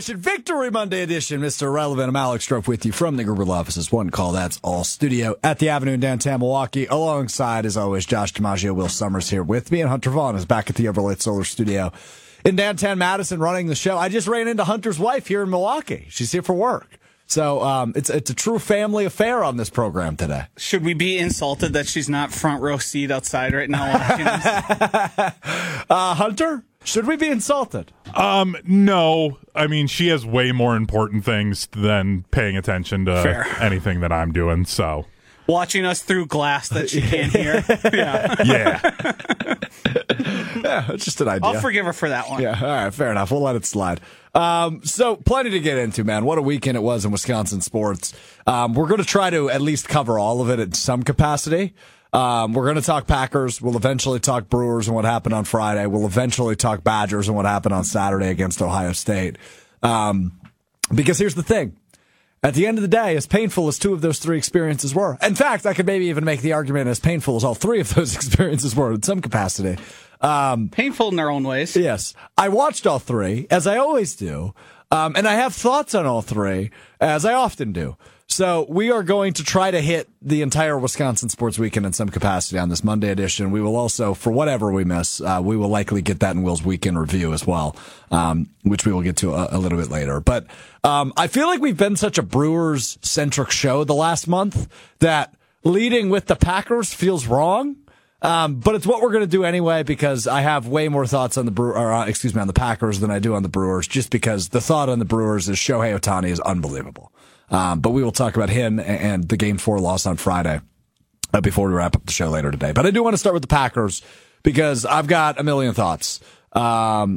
edition, Victory Monday edition, Mr. Irrelevant. I'm Alex Strofe with you from the Gerber offices. One call, that's all. Studio at the Avenue in downtown Milwaukee. Alongside, as always, Josh DiMaggio, Will Summers here with me, and Hunter Vaughn is back at the Everlight Solar Studio in downtown Madison running the show. I just ran into Hunter's wife here in Milwaukee. She's here for work. So it's a true family affair on this program today. Should we be insulted that she's not front row seat outside right now watching us? Hunter, should we be insulted? No. I mean, she has way more important things than paying attention to anything that I'm doing, so. Watching us through glass that she can't hear. Yeah. Yeah, it's just an idea. I'll forgive her for that one. Yeah, all right, fair enough. We'll let it slide. So plenty to get into, man. What a weekend it was in Wisconsin sports. We're going to try to at least cover all of it in some capacity. We're going to talk Packers. We'll eventually talk Brewers and what happened on Friday. We'll eventually talk Badgers and what happened on Saturday against Ohio State. Because here's the thing. At the end of the day, as painful as two of those three experiences were, in fact, I could maybe even make the argument as painful as all three of those experiences were in some capacity. Painful in their own ways. Yes. I watched all three, as I always do, and I have thoughts on all three, as I often do. So we are going to try to hit the entire Wisconsin sports weekend in some capacity on this Monday edition. We will also, for whatever we miss, we will likely get that in Will's weekend review as well, which we will get to a little bit later. But I feel like we've been such a Brewers-centric show the last month that leading with the Packers feels wrong. But it's what we're going to do anyway because I have way more thoughts on the on the Packers than I do on the Brewers, just because the thought on the Brewers is Shohei Ohtani is unbelievable. But we will talk about him and the Game 4 loss on Friday before we wrap up the show later today. But I do want to start with the Packers because I've got a million thoughts. So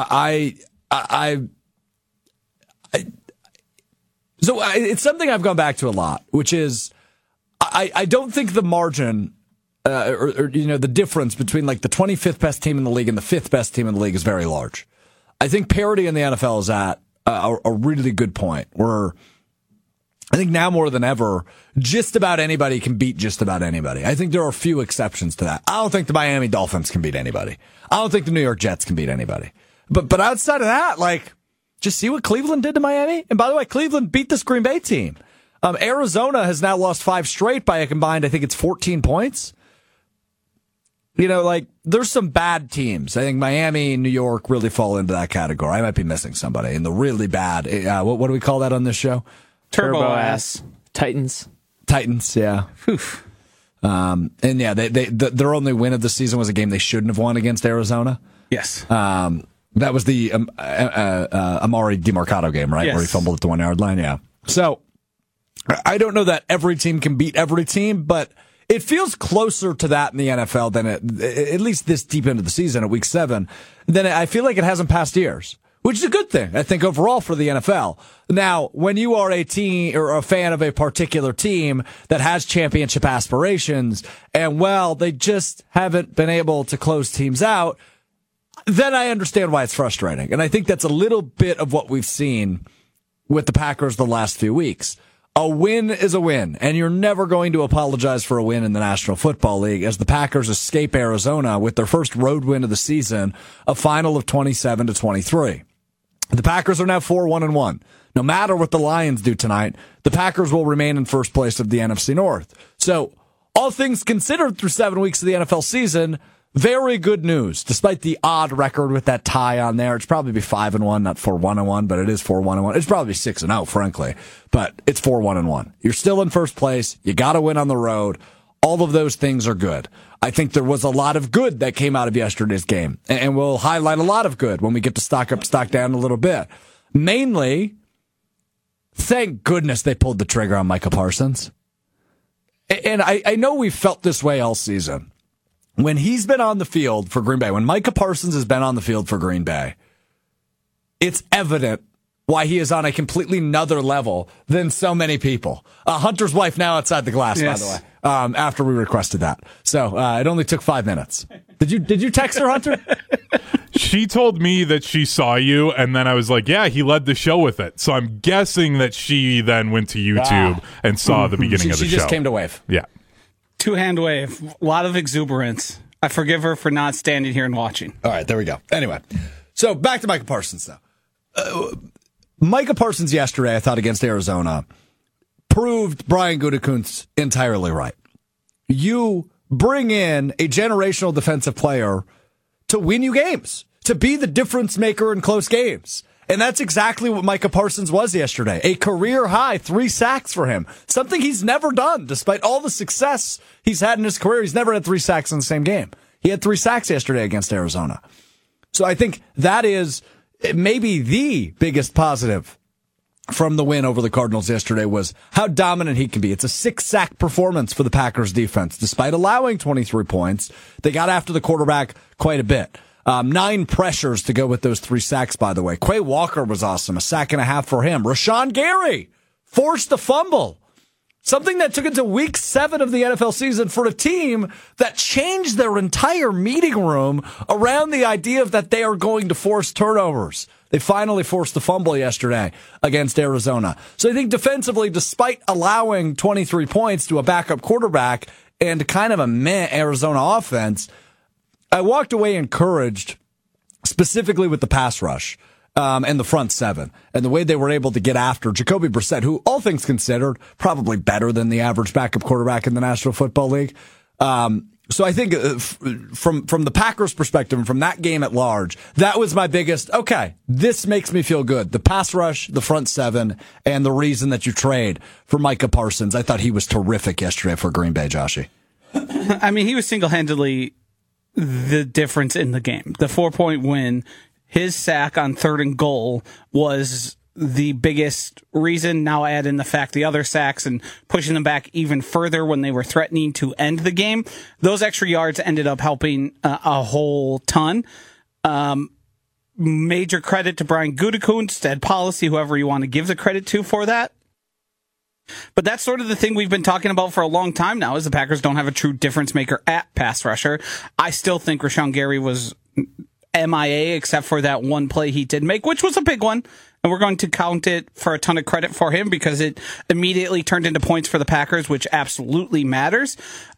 it's something I've gone back to a lot, which is I don't think the margin the difference between like the 25th best team in the league and the 5th best team in the league is very large. I think parity in the NFL is at a really good point where I think now more than ever, just about anybody can beat just about anybody. I think there are a few exceptions to that. I don't think the Miami Dolphins can beat anybody. I don't think the New York Jets can beat anybody. But outside of that, like, just see what Cleveland did to Miami. And by the way, Cleveland beat this Green Bay team. Arizona has now lost 5 straight by a combined, I think it's 14 points. You know, like, there's some bad teams. I think Miami and New York really fall into that category. I might be missing somebody in the really bad. What do we call that on this show? Turbo ass. Titans, yeah. And yeah, their only win of the season was a game they shouldn't have won against Arizona. Yes. That was the Amari DiMercato game, right? Yes. Where he fumbled at the 1-yard line, yeah. So, I don't know that every team can beat every team, but it feels closer to that in the NFL than at least this deep into the season at week 7, than I feel like it has in past years. Which is a good thing, I think, overall for the NFL. Now, when you are a team or a fan of a particular team that has championship aspirations, and, well, they just haven't been able to close teams out, then I understand why it's frustrating. And I think that's a little bit of what we've seen with the Packers the last few weeks. A win is a win, and you're never going to apologize for a win in the National Football League as the Packers escape Arizona with their first road win of the season, a final of 27-23. The Packers are now 4-1-1. No matter what the Lions do tonight, the Packers will remain in first place of the NFC North. So, all things considered through 7 weeks of the NFL season, very good news. Despite the odd record with that tie on there, it's probably be 5-1, not 4-1-1, but it is 4-1-1. It's probably 6-0, frankly, but it's 4-1-1. You're still in first place. You got to win on the road. All of those things are good. I think there was a lot of good that came out of yesterday's game, and we'll highlight a lot of good when we get to stock up, stock down a little bit. Mainly, thank goodness they pulled the trigger on Micah Parsons. And I know we've felt this way all season. When he's been on the field for Green Bay, when Micah Parsons has been on the field for Green Bay, it's evident why he is on a completely another level than so many people. Hunter's wife now outside the glass, yes. By the way, after we requested that. So it only took 5 minutes. Did you text her, Hunter? She told me that she saw you, and then I was like, yeah, he led the show with it. So I'm guessing that she then went to YouTube and saw the beginning of the show. She just came to wave. Yeah. Two-hand wave. A lot of exuberance. I forgive her for not standing here and watching. All right, there we go. Anyway, so back to Micah Parsons now. Micah Parsons yesterday, I thought, against Arizona, proved Brian Gutekunst entirely right. You bring in a generational defensive player to win you games, to be the difference maker in close games. And that's exactly what Micah Parsons was yesterday. A career high 3 sacks for him. Something he's never done, despite all the success he's had in his career. He's never had 3 sacks in the same game. He had 3 sacks yesterday against Arizona. So I think that is maybe the biggest positive from the win over the Cardinals yesterday was how dominant he can be. It's a 6-sack performance for the Packers defense. Despite allowing 23 points, they got after the quarterback quite a bit. 9 pressures to go with those 3 sacks, by the way. Quay Walker was awesome. 1.5 sacks for him. Rashawn Gary forced a fumble. Something that took into week 7 of the NFL season for a team that changed their entire meeting room around the idea of that they are going to force turnovers. They finally forced the fumble yesterday against Arizona. So I think defensively, despite allowing 23 points to a backup quarterback and kind of a meh Arizona offense, I walked away encouraged, specifically with the pass rush. And the front 7, and the way they were able to get after Jacoby Brissett, who, all things considered, probably better than the average backup quarterback in the National Football League. So I think from the Packers' perspective and from that game at large, that was my biggest, okay, this makes me feel good. The pass rush, the front 7, and the reason that you trade for Micah Parsons. I thought he was terrific yesterday for Green Bay, Joshy. I mean, he was single-handedly the difference in the game. The 4-point win. His sack on 3rd and goal was the biggest reason. Now add in the fact the other sacks and pushing them back even further when they were threatening to end the game. Those extra yards ended up helping a whole ton. Major credit to Brian Gutekunst, Ed Policy, whoever you want to give the credit to for that. But that's sort of the thing we've been talking about for a long time now, is the Packers don't have a true difference maker at pass rusher. I still think Rashawn Gary was MIA, except for that one play he did make, which was a big one. And we're going to count it for a ton of credit for him because it immediately turned into points for the Packers, which absolutely matters.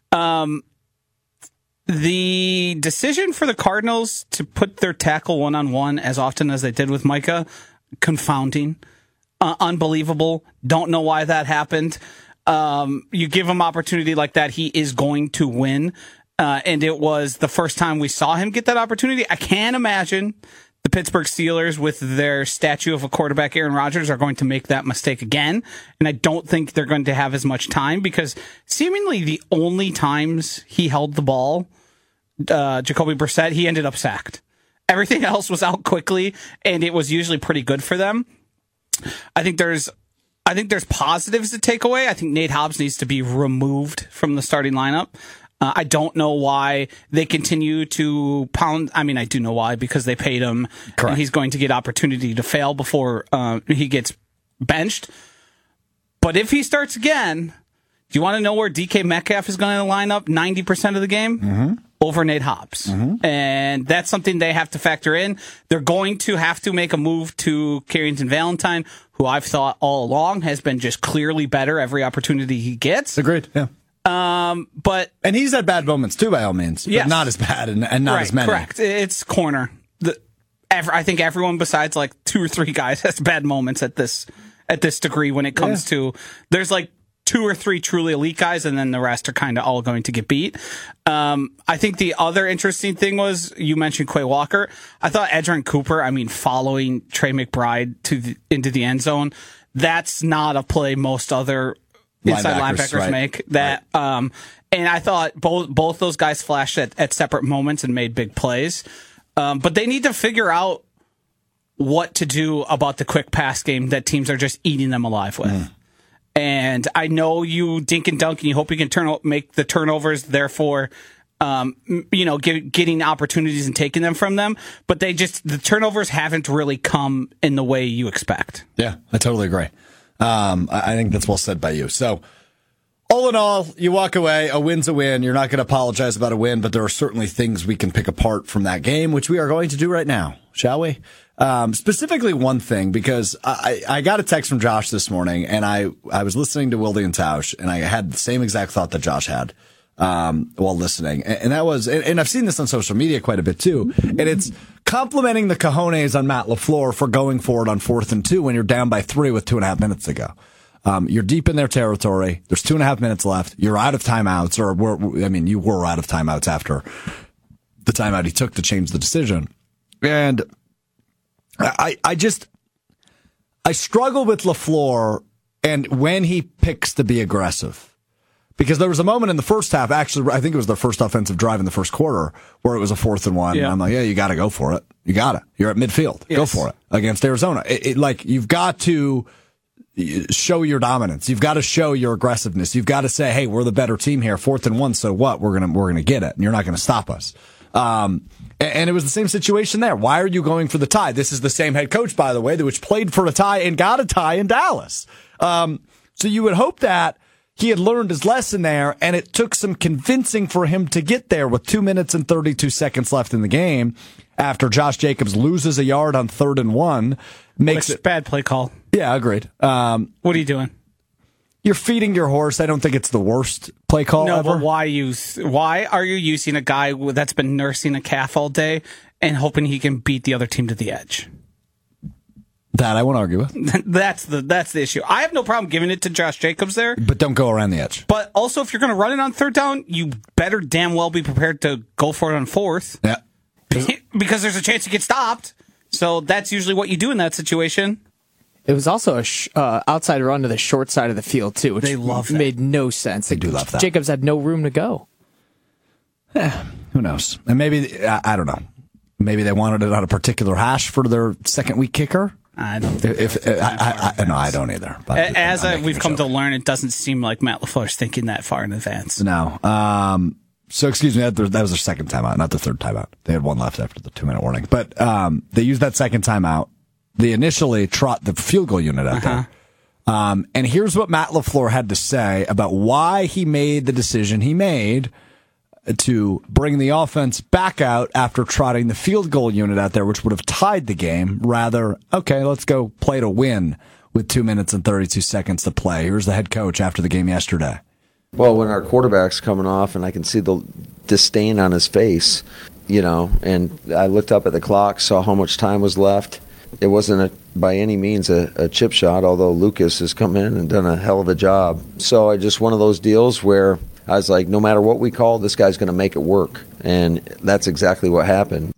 The decision for the Cardinals to put their tackle one-on-one as often as they did with Micah, confounding, unbelievable. Don't know why that happened. You give him opportunity like that, he is going to win. And it was the first time we saw him get that opportunity. I can't imagine the Pittsburgh Steelers, with their statue of a quarterback, Aaron Rodgers, are going to make that mistake again. And I don't think they're going to have as much time, because seemingly the only times he held the ball, Jacoby Brissett, he ended up sacked. Everything else was out quickly, and it was usually pretty good for them. I think there's positives to take away. I think Nate Hobbs needs to be removed from the starting lineup. I don't know why they continue to pound. I mean, I do know why, because they paid him. Correct. And he's going to get opportunity to fail before he gets benched. But if he starts again, do you want to know where DK Metcalf is going to line up 90% of the game? Mm-hmm. Over Nate Hobbs. Mm-hmm. And that's something they have to factor in. They're going to have to make a move to Carrington Valentine, who I've thought all along has been just clearly better every opportunity he gets. Agreed, yeah. And he's had bad moments too, by all means, but not as bad and not right, as many. Correct. It's corner. I think everyone besides like 2 or 3 guys has bad moments at this degree when it comes to, there's like 2 or 3 truly elite guys, and then the rest are kind of all going to get beat. I think the other interesting thing was, you mentioned Quay Walker. I thought Edgerrin Cooper, following Trey McBride into the end zone, that's not a play most other inside linebackers make. That, and I thought both those guys flashed at separate moments and made big plays. But they need to figure out what to do about the quick pass game that teams are just eating them alive with. And I know you dink and dunk, and you hope you can make the turnovers, therefore, getting opportunities and taking them from them. But the turnovers haven't really come in the way you expect. Yeah, I totally agree. I think that's well said by you. So, all in all, you walk away, a win's a win. You're not going to apologize about a win, but there are certainly things we can pick apart from that game, which we are going to do right now, shall we? Specifically one thing, because I got a text from Josh this morning, and I was listening to Wilde and Tausch, and I had the same exact thought that Josh had while listening. And that was, and I've seen this on social media quite a bit too, and it's complimenting the cojones on Matt LaFleur for going for it on 4th and 2 when you're down by 3 with 2.5 minutes to go. You're deep in their territory. There's 2.5 minutes left. You're out of timeouts, you were out of timeouts after the timeout he took to change the decision. And I struggle with LaFleur and when he picks to be aggressive. Because there was a moment in the first half, actually, I think it was their first offensive drive in the first quarter, where it was a 4th and 1. Yeah. And I'm like, yeah, you got to go for it. You got to. You're at midfield. Yes. Go for it against Arizona. You've got to show your dominance. You've got to show your aggressiveness. You've got to say, hey, we're the better team here. 4th and 1, so what? We're gonna get it, and you're not gonna stop us. And it was the same situation there. Why are you going for the tie? This is the same head coach, by the way, which played for a tie and got a tie in Dallas. So you would hope that he had learned his lesson there, and it took some convincing for him to get there with 2 minutes and 32 seconds left in the game after Josh Jacobs loses a yard on 3rd and 1. Makes it bad play call. Yeah, agreed. What are you doing? You're feeding your horse. I don't think it's the worst play call ever. But why are you using a guy that's been nursing a calf all day and hoping he can beat the other team to the edge? That I won't argue with. That's the issue. I have no problem giving it to Josh Jacobs there. But don't go around the edge. But also, if you're going to run it on 3rd down, you better damn well be prepared to go for it on 4th. Yeah. Because there's a chance to get stopped. So that's usually what you do in that situation. It was also a outside run to the short side of the field, too, which they love that. Made no sense. They do love that. Jacobs had no room to go. Who knows? And maybe, I don't know. Maybe they wanted it on a particular hash for their second week kicker. I don't. No, I don't either. But we've come to learn, it doesn't seem like Matt LaFleur's thinking that far in advance. No. So excuse me, that was their second timeout, not the third timeout. They had one left after the 2-minute warning, but they used that second timeout. They initially trot the field goal unit out there. And here's what Matt LaFleur had to say about why he made the decision he made to bring the offense back out after trotting the field goal unit out there, which would have tied the game. Rather, okay, let's go play to win with 2 minutes and 32 seconds to play. Here's the head coach after the game yesterday. Well, when our quarterback's coming off and I can see the disdain on his face, and I looked up at the clock, saw how much time was left. It wasn't by any means a chip shot, although Lucas has come in and done a hell of a job. So I just one of those deals where I was like, no matter what we call, this guy's going to make it work. And that's exactly what happened.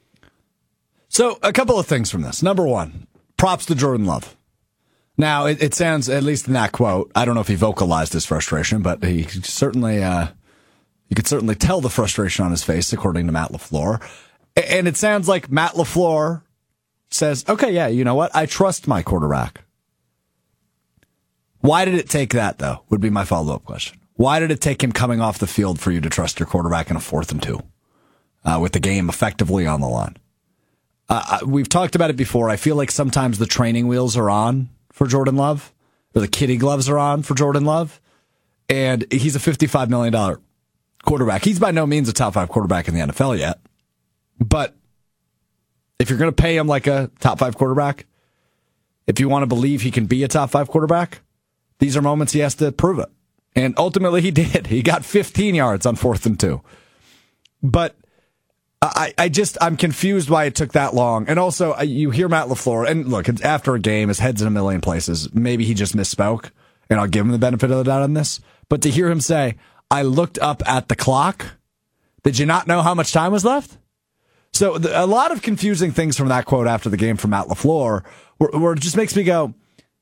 So a couple of things from this. Number one, props to Jordan Love. Now, it sounds, at least in that quote, I don't know if he vocalized his frustration, but he certainly, you could certainly tell the frustration on his face, according to Matt LaFleur. And it sounds like Matt LaFleur says, okay, yeah, you know what? I trust my quarterback. Why did it take that, though, would be my follow-up question. Why did it take him coming off the field for you to trust your quarterback in a 4th and 2 with the game effectively on the line? We've talked about it before. I feel like sometimes the training wheels are on for Jordan Love, or the kitty gloves are on for Jordan Love, and he's a $55 million quarterback. He's by no means a top 5 quarterback in the NFL yet, but if you're going to pay him like a top 5 quarterback, if you want to believe he can be a top 5 quarterback, these are moments he has to prove it. And ultimately he did. He got 15 yards on 4th and 2. But I'm confused why it took that long. And also, you hear Matt LaFleur, and look, it's after a game, his head's in a million places. Maybe he just misspoke, and I'll give him the benefit of the doubt on this. But to hear him say, I looked up at the clock, did you not know how much time was left? So a lot of confusing things from that quote after the game from Matt LaFleur, where it just makes me go,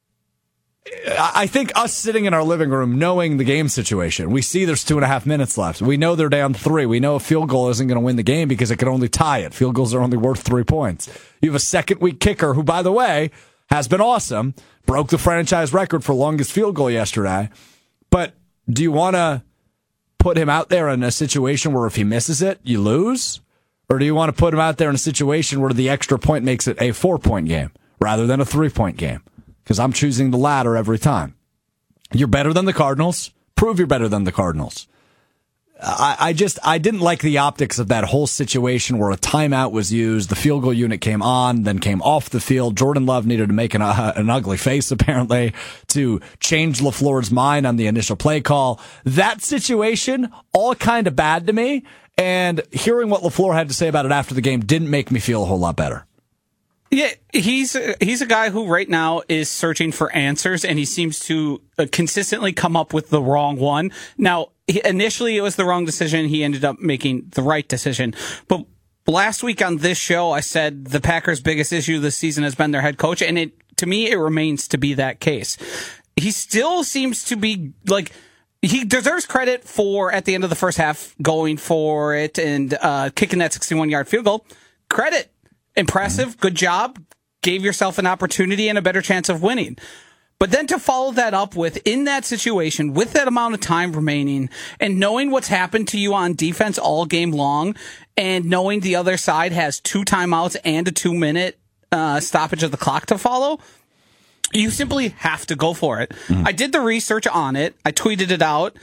I think us sitting in our living room knowing the game situation, we see there's 2.5 minutes left. We know they're down 3. We know a field goal isn't going to win the game because it can only tie it. Field goals are only worth 3 points. You have a second-week kicker who, by the way, has been awesome, broke the franchise record for longest field goal yesterday. But do you want to put him out there in a situation where if he misses it, you lose? Or do you want to put him out there in a situation where the extra point makes it a 4-point game rather than a 3-point game? Because I'm choosing the latter every time. You're better than the Cardinals. Prove you're better than the Cardinals. I didn't like the optics of that whole situation where a timeout was used. The field goal unit came on, then came off the field. Jordan Love needed to make an ugly face, apparently, to change LaFleur's mind on the initial play call. That situation, all kind of bad to me. And hearing what LaFleur had to say about it after the game didn't make me feel a whole lot better. Yeah, he's a guy who right now is searching for answers, and he seems to consistently come up with the wrong one. Now, initially it was the wrong decision. He ended up making the right decision. But last week on this show, I said the Packers' biggest issue this season has been their head coach, and to me, it remains to be that case. He still seems to be like... He deserves credit for, at the end of the first half, going for it and kicking that 61-yard field goal. Credit. Impressive. Good job. Gave yourself an opportunity and a better chance of winning. But then to follow that up with, in that situation, with that amount of time remaining, and knowing what's happened to you on defense all game long, and knowing the other side has 2 timeouts and a 2-minute stoppage of the clock to follow, you simply have to go for it. I did the research on it. I tweeted it out.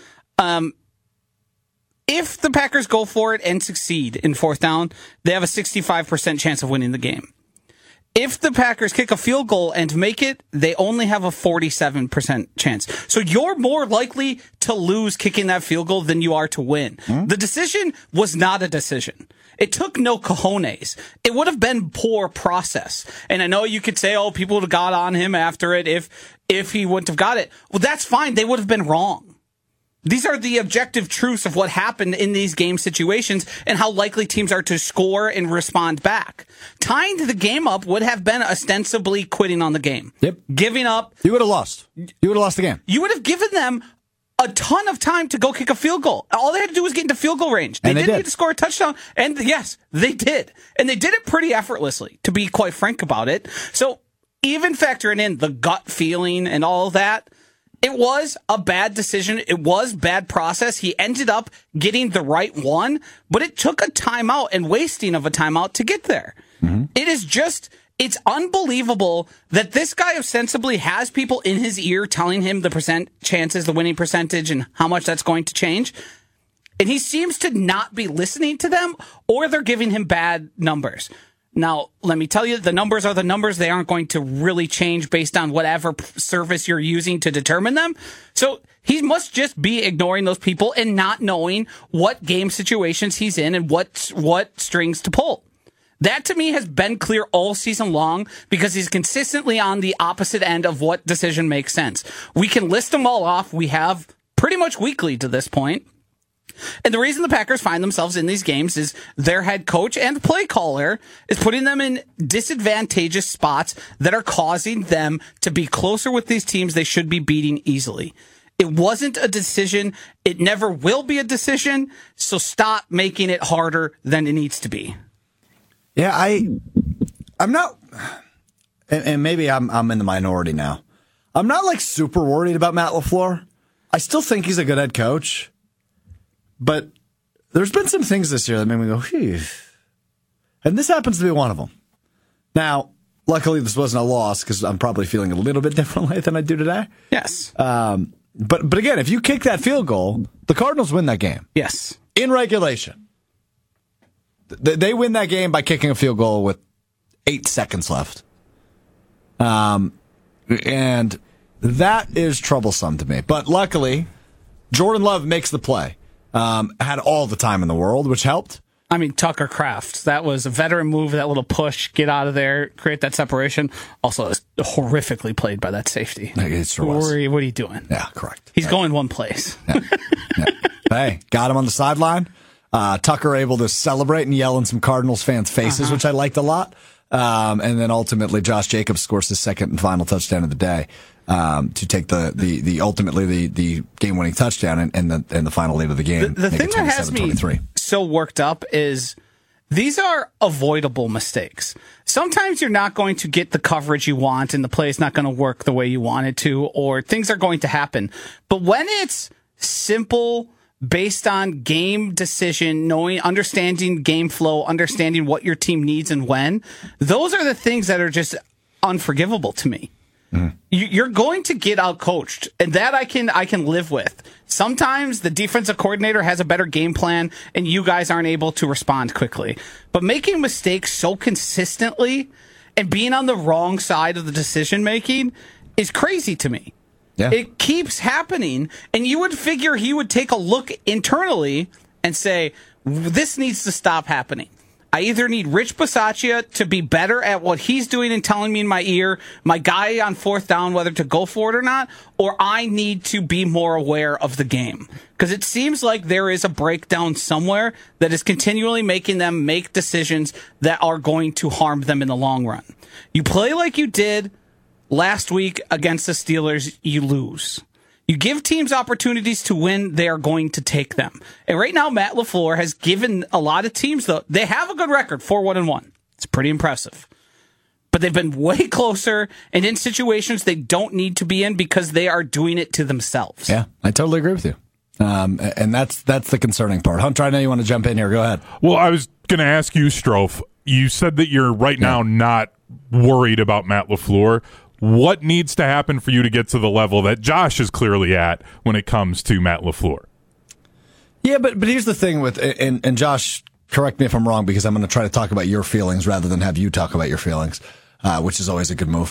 If the Packers go for it and succeed in 4th down, they have a 65% chance of winning the game. If the Packers kick a field goal and make it, they only have a 47% chance. So you're more likely to lose kicking that field goal than you are to win. The decision was not a decision. It took no cojones. It would have been poor process. And I know you could say, oh, people would have got on him after it if he wouldn't have got it. Well, that's fine. They would have been wrong. These are the objective truths of what happened in these game situations and how likely teams are to score and respond back. Tying the game up would have been ostensibly quitting on the game. Yep. Giving up. You would have lost. You would have lost the game. You would have given them a ton of time to go kick a field goal. All they had to do was get into field goal range. They didn't need to score a touchdown. And yes, they did. And they did it pretty effortlessly, to be quite frank about it. So even factoring in the gut feeling and all that, it was a bad decision. It was bad process. He ended up getting the right one, but it took a timeout and wasting of a timeout to get there. It is just, it's unbelievable that this guy ostensibly has people in his ear telling him the chances, the winning percentage, and how much that's going to change. And he seems to not be listening to them, or they're giving him bad numbers. Now, let me tell you, the numbers are the numbers. They aren't going to really change based on whatever service you're using to determine them. So he must just be ignoring those people and not knowing what game situations he's in and what strings to pull. That, to me, has been clear all season long because he's consistently on the opposite end of what decision makes sense. We can list them all off. We have pretty much weekly to this point. And the reason the Packers find themselves in these games is their head coach and play caller is putting them in disadvantageous spots that are causing them to be closer with these teams they should be beating easily. It wasn't a decision. It never will be a decision. So stop making it harder than it needs to be. Yeah, I'm not, and maybe I'm in the minority now. I'm not like super worried about Matt LaFleur. I still think he's a good head coach. But there's been some things this year that made me go, phew. And this happens to be one of them. Now, luckily, this wasn't a loss because I'm probably feeling a little bit differently than I do today. Yes. But again, if you kick that field goal, the Cardinals win that game. Yes. In regulation. They win that game by kicking a field goal with 8 seconds left. And that is troublesome to me. But luckily, Jordan Love makes the play. Had all the time in the world, which helped. I mean, Tucker Kraft, that was a veteran move, that little push, get out of there, create that separation. Also, it's horrifically played by that safety. It sure was. What are you doing? Yeah, correct. He's going one place. Yeah. Hey, got him on the sideline. Tucker able to celebrate and yell in some Cardinals fans' faces, which I liked a lot. And then ultimately, Josh Jacobs scores his second and final touchdown of the day. To take the ultimately the game-winning touchdown and the final lead of the game. The thing that has me so worked up is these are avoidable mistakes. Sometimes you're not going to get the coverage you want and the play is not going to work the way you want it to, or things are going to happen. But when it's simple, based on game decision, understanding game flow, understanding what your team needs and when, those are the things that are just unforgivable to me. You're going to get outcoached, and that I can live with. Sometimes the defensive coordinator has a better game plan, and you guys aren't able to respond quickly. But making mistakes so consistently and being on the wrong side of the decision making is crazy to me. Yeah. It keeps happening, and you would figure he would take a look internally and say, this needs to stop happening. I either need Rich Bisaccia to be better at what he's doing and telling me in my ear, my guy on fourth down, whether to go for it or not, or I need to be more aware of the game. Because it seems like there is a breakdown somewhere that is continually making them make decisions that are going to harm them in the long run. You play like you did last week against the Steelers, you lose. You give teams opportunities to win, they are going to take them. And right now, Matt LaFleur has given a lot of teams, though, they have a good record, 4-1-1. It's pretty impressive. But they've been way closer and in situations they don't need to be in because they are doing it to themselves. Yeah, I totally agree with you. And that's the concerning part. Hunter, I know you want to jump in here. Go ahead. Well, I was going to ask you, Strofe. You said that you're right now not worried about Matt LaFleur. What needs to happen for you to get to the level that Josh is clearly at when it comes to Matt LaFleur? Yeah, but here's the thing with, and Josh, correct me if I'm wrong, because I'm going to try to talk about your feelings rather than have you talk about your feelings, which is always a good move.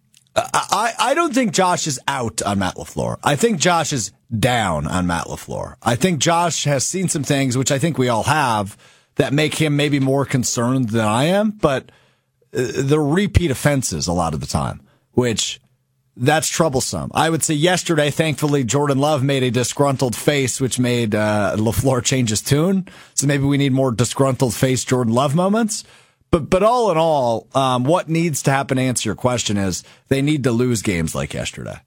I don't think Josh is out on Matt LaFleur. I think Josh is down on Matt LaFleur. I think Josh has seen some things, which I think we all have, that make him maybe more concerned than I am, but the repeat offenses a lot of the time, which that's troublesome. I would say yesterday, thankfully, Jordan Love made a disgruntled face, which made LaFleur change his tune. So maybe we need more disgruntled face Jordan Love moments. But all in all, what needs to happen to answer your question is they need to lose games like yesterday.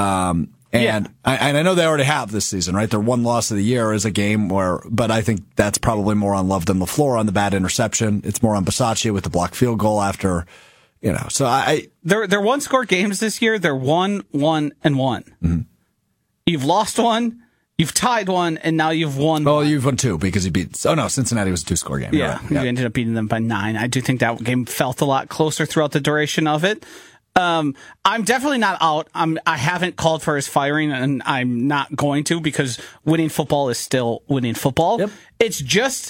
And I know they already have this season, right? Their one loss of the year is a game but I think that's probably more on Love than LaFleur on the bad interception. It's more on Bisaccia with the blocked field goal after. So they're one-score games this year. They're 1-1-1. Mm-hmm. You've lost one, you've tied one, and now you've won. Oh, you've won two because you beat. Oh no, Cincinnati was a 2-score game. Yeah, right. You ended up beating them by 9. I do think that game felt a lot closer throughout the duration of it. I'm definitely not out. I haven't called for his firing, and I'm not going to because winning football is still winning football. Yep. It's just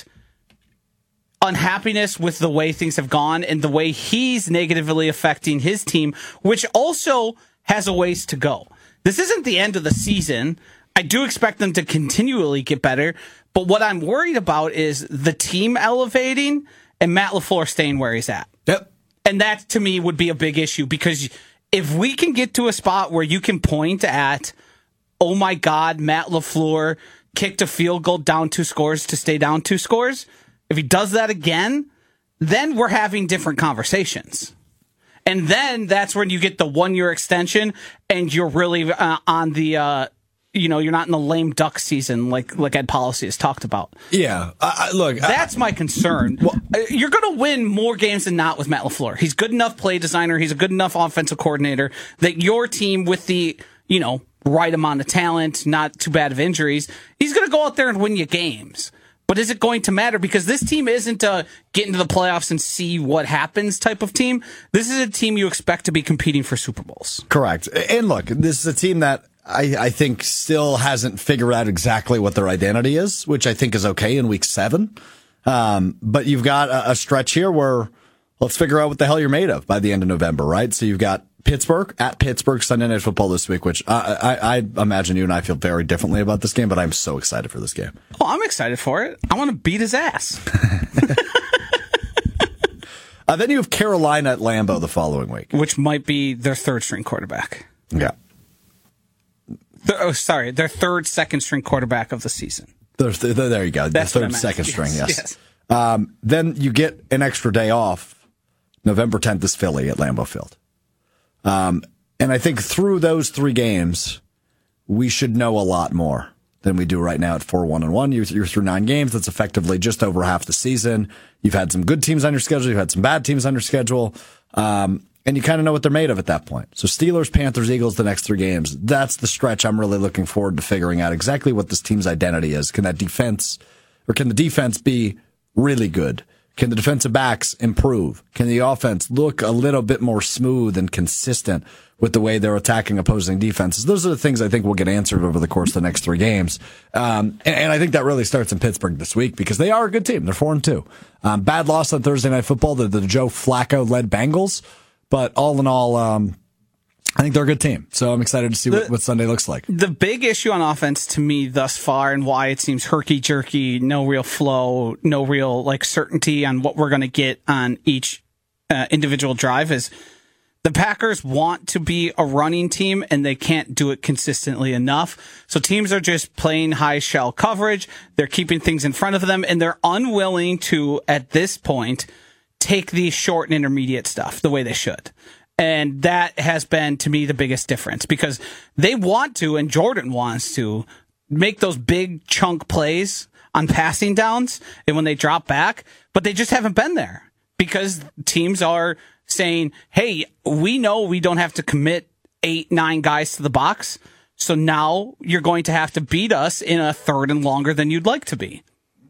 unhappiness with the way things have gone and the way he's negatively affecting his team, which also has a ways to go. This isn't the end of the season. I do expect them to continually get better, but what I'm worried about is the team elevating and Matt LaFleur staying where he's at. Yep. And that, to me, would be a big issue because if we can get to a spot where you can point at, oh my God, Matt LaFleur kicked a field goal down 2 scores to stay down 2 scores, if he does that again, then we're having different conversations. And then that's when you get the 1-year extension and you're really on the, you're not in the lame duck season like Ed Policy has talked about. Yeah. Look, that's my concern. You're going to win more games than not with Matt LaFleur. He's good enough play designer. He's a good enough offensive coordinator that your team with the, right amount of talent, not too bad of injuries, he's going to go out there and win you games. But is it going to matter? Because this team isn't a get into the playoffs and see what happens type of team. This is a team you expect to be competing for Super Bowls. Correct. And look, this is a team that I think still hasn't figured out exactly what their identity is, which I think is okay in week 7. But you've got a stretch here where let's figure out what the hell you're made of by the end of November, right? So you've got Pittsburgh, Sunday Night Football this week, which I imagine you and I feel very differently about this game, but I'm so excited for this game. Oh, I'm excited for it. I want to beat his ass. Then you have Carolina at Lambeau the following week. Which might be their 3rd-string quarterback. Yeah. Their 3rd, 2nd-string quarterback of the season. There you go. That's the 3rd, 2nd string, yes. Then you get an extra day off. November 10th is Philly at Lambeau Field. And I think through those 3 games, we should know a lot more than we do right now at 4-1-1. You're through 9 games. That's effectively just over half the season. You've had some good teams on your schedule. You've had some bad teams on your schedule. And you kind of know what they're made of at that point. So Steelers, Panthers, Eagles, the next 3 games. That's the stretch I'm really looking forward to figuring out exactly what this team's identity is. Can the defense be really good? Can the defensive backs improve? Can the offense look a little bit more smooth and consistent with the way they're attacking opposing defenses? Those are the things I think will get answered over the course of the next 3 games. And I think that really starts in Pittsburgh this week because they are a good team. They're 4-2. Bad loss on Thursday Night Football, the Joe Flacco-led Bengals. But all in all, I think they're a good team. So I'm excited to see what Sunday looks like. The big issue on offense to me thus far, and why it seems herky-jerky, no real flow, no real certainty on what we're going to get on each individual drive, is the Packers want to be a running team, and they can't do it consistently enough. So teams are just playing high shell coverage. They're keeping things in front of them, and they're unwilling to, at this point, take the short and intermediate stuff the way they should. And that has been, to me, the biggest difference, because they want to, and Jordan wants to, make those big chunk plays on passing downs and when they drop back, but they just haven't been there because teams are saying, hey, we know we don't have to commit 8-9 guys to the box, so now you're going to have to beat us in a third and longer than you'd like to be.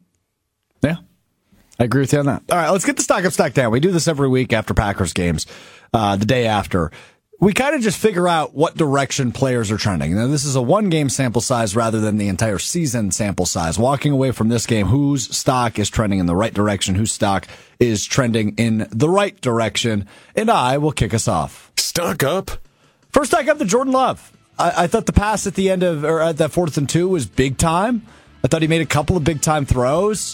Yeah. I agree with you on that. All right, let's get the stock up, stock down. We do this every week after Packers games, the day after. We kind of just figure out what direction players are trending. Now, this is a one-game sample size rather than the entire season sample size. Walking away from this game, whose stock is trending in the right direction, whose stock is trending in the right direction, and I will kick us off. Stock up. First stock up to Jordan Love. I thought the pass at the end of, or at that 4th and 2 was big time. I thought he made a couple of big time throws.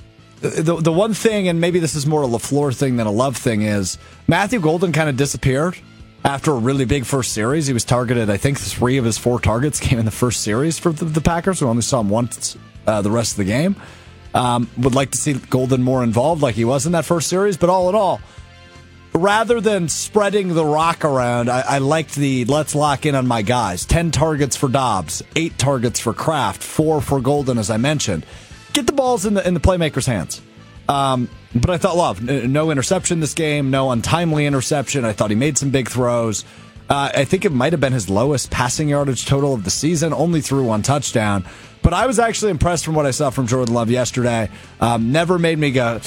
The one thing, and maybe this is more a LaFleur thing than a Love thing, is Matthew Golden kind of disappeared after a really big first series. He was targeted, I think 3 of his 4 targets came in the first series for the Packers. We only saw him once the rest of the game. Would like to see Golden more involved like he was in that first series, but all in all, rather than spreading the rock around, I liked the let's lock in on my guys. 10 targets for Dobbs, 8 targets for Kraft, 4 for Golden, as I mentioned. Get the balls in the playmakers' hands. But I thought Love, no interception this game, no untimely interception. I thought he made some big throws. I think it might have been his lowest passing yardage total of the season, only threw 1 touchdown. But I was actually impressed from what I saw from Jordan Love yesterday. Never made me go,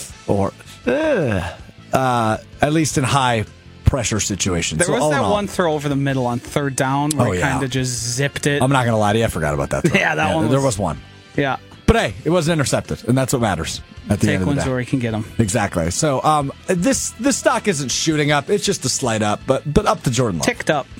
at least in high pressure situations. There was that one throw over the middle on 3rd down where he kind of just zipped it. I'm not going to lie to you, I forgot about that throw. Yeah, that one. There was one. Yeah. But hey, it wasn't intercepted, and that's what matters at the end of the day. Take ones where he can get them. Exactly. So this stock isn't shooting up; it's just a slight up, but up to Jordan Love. Ticked up.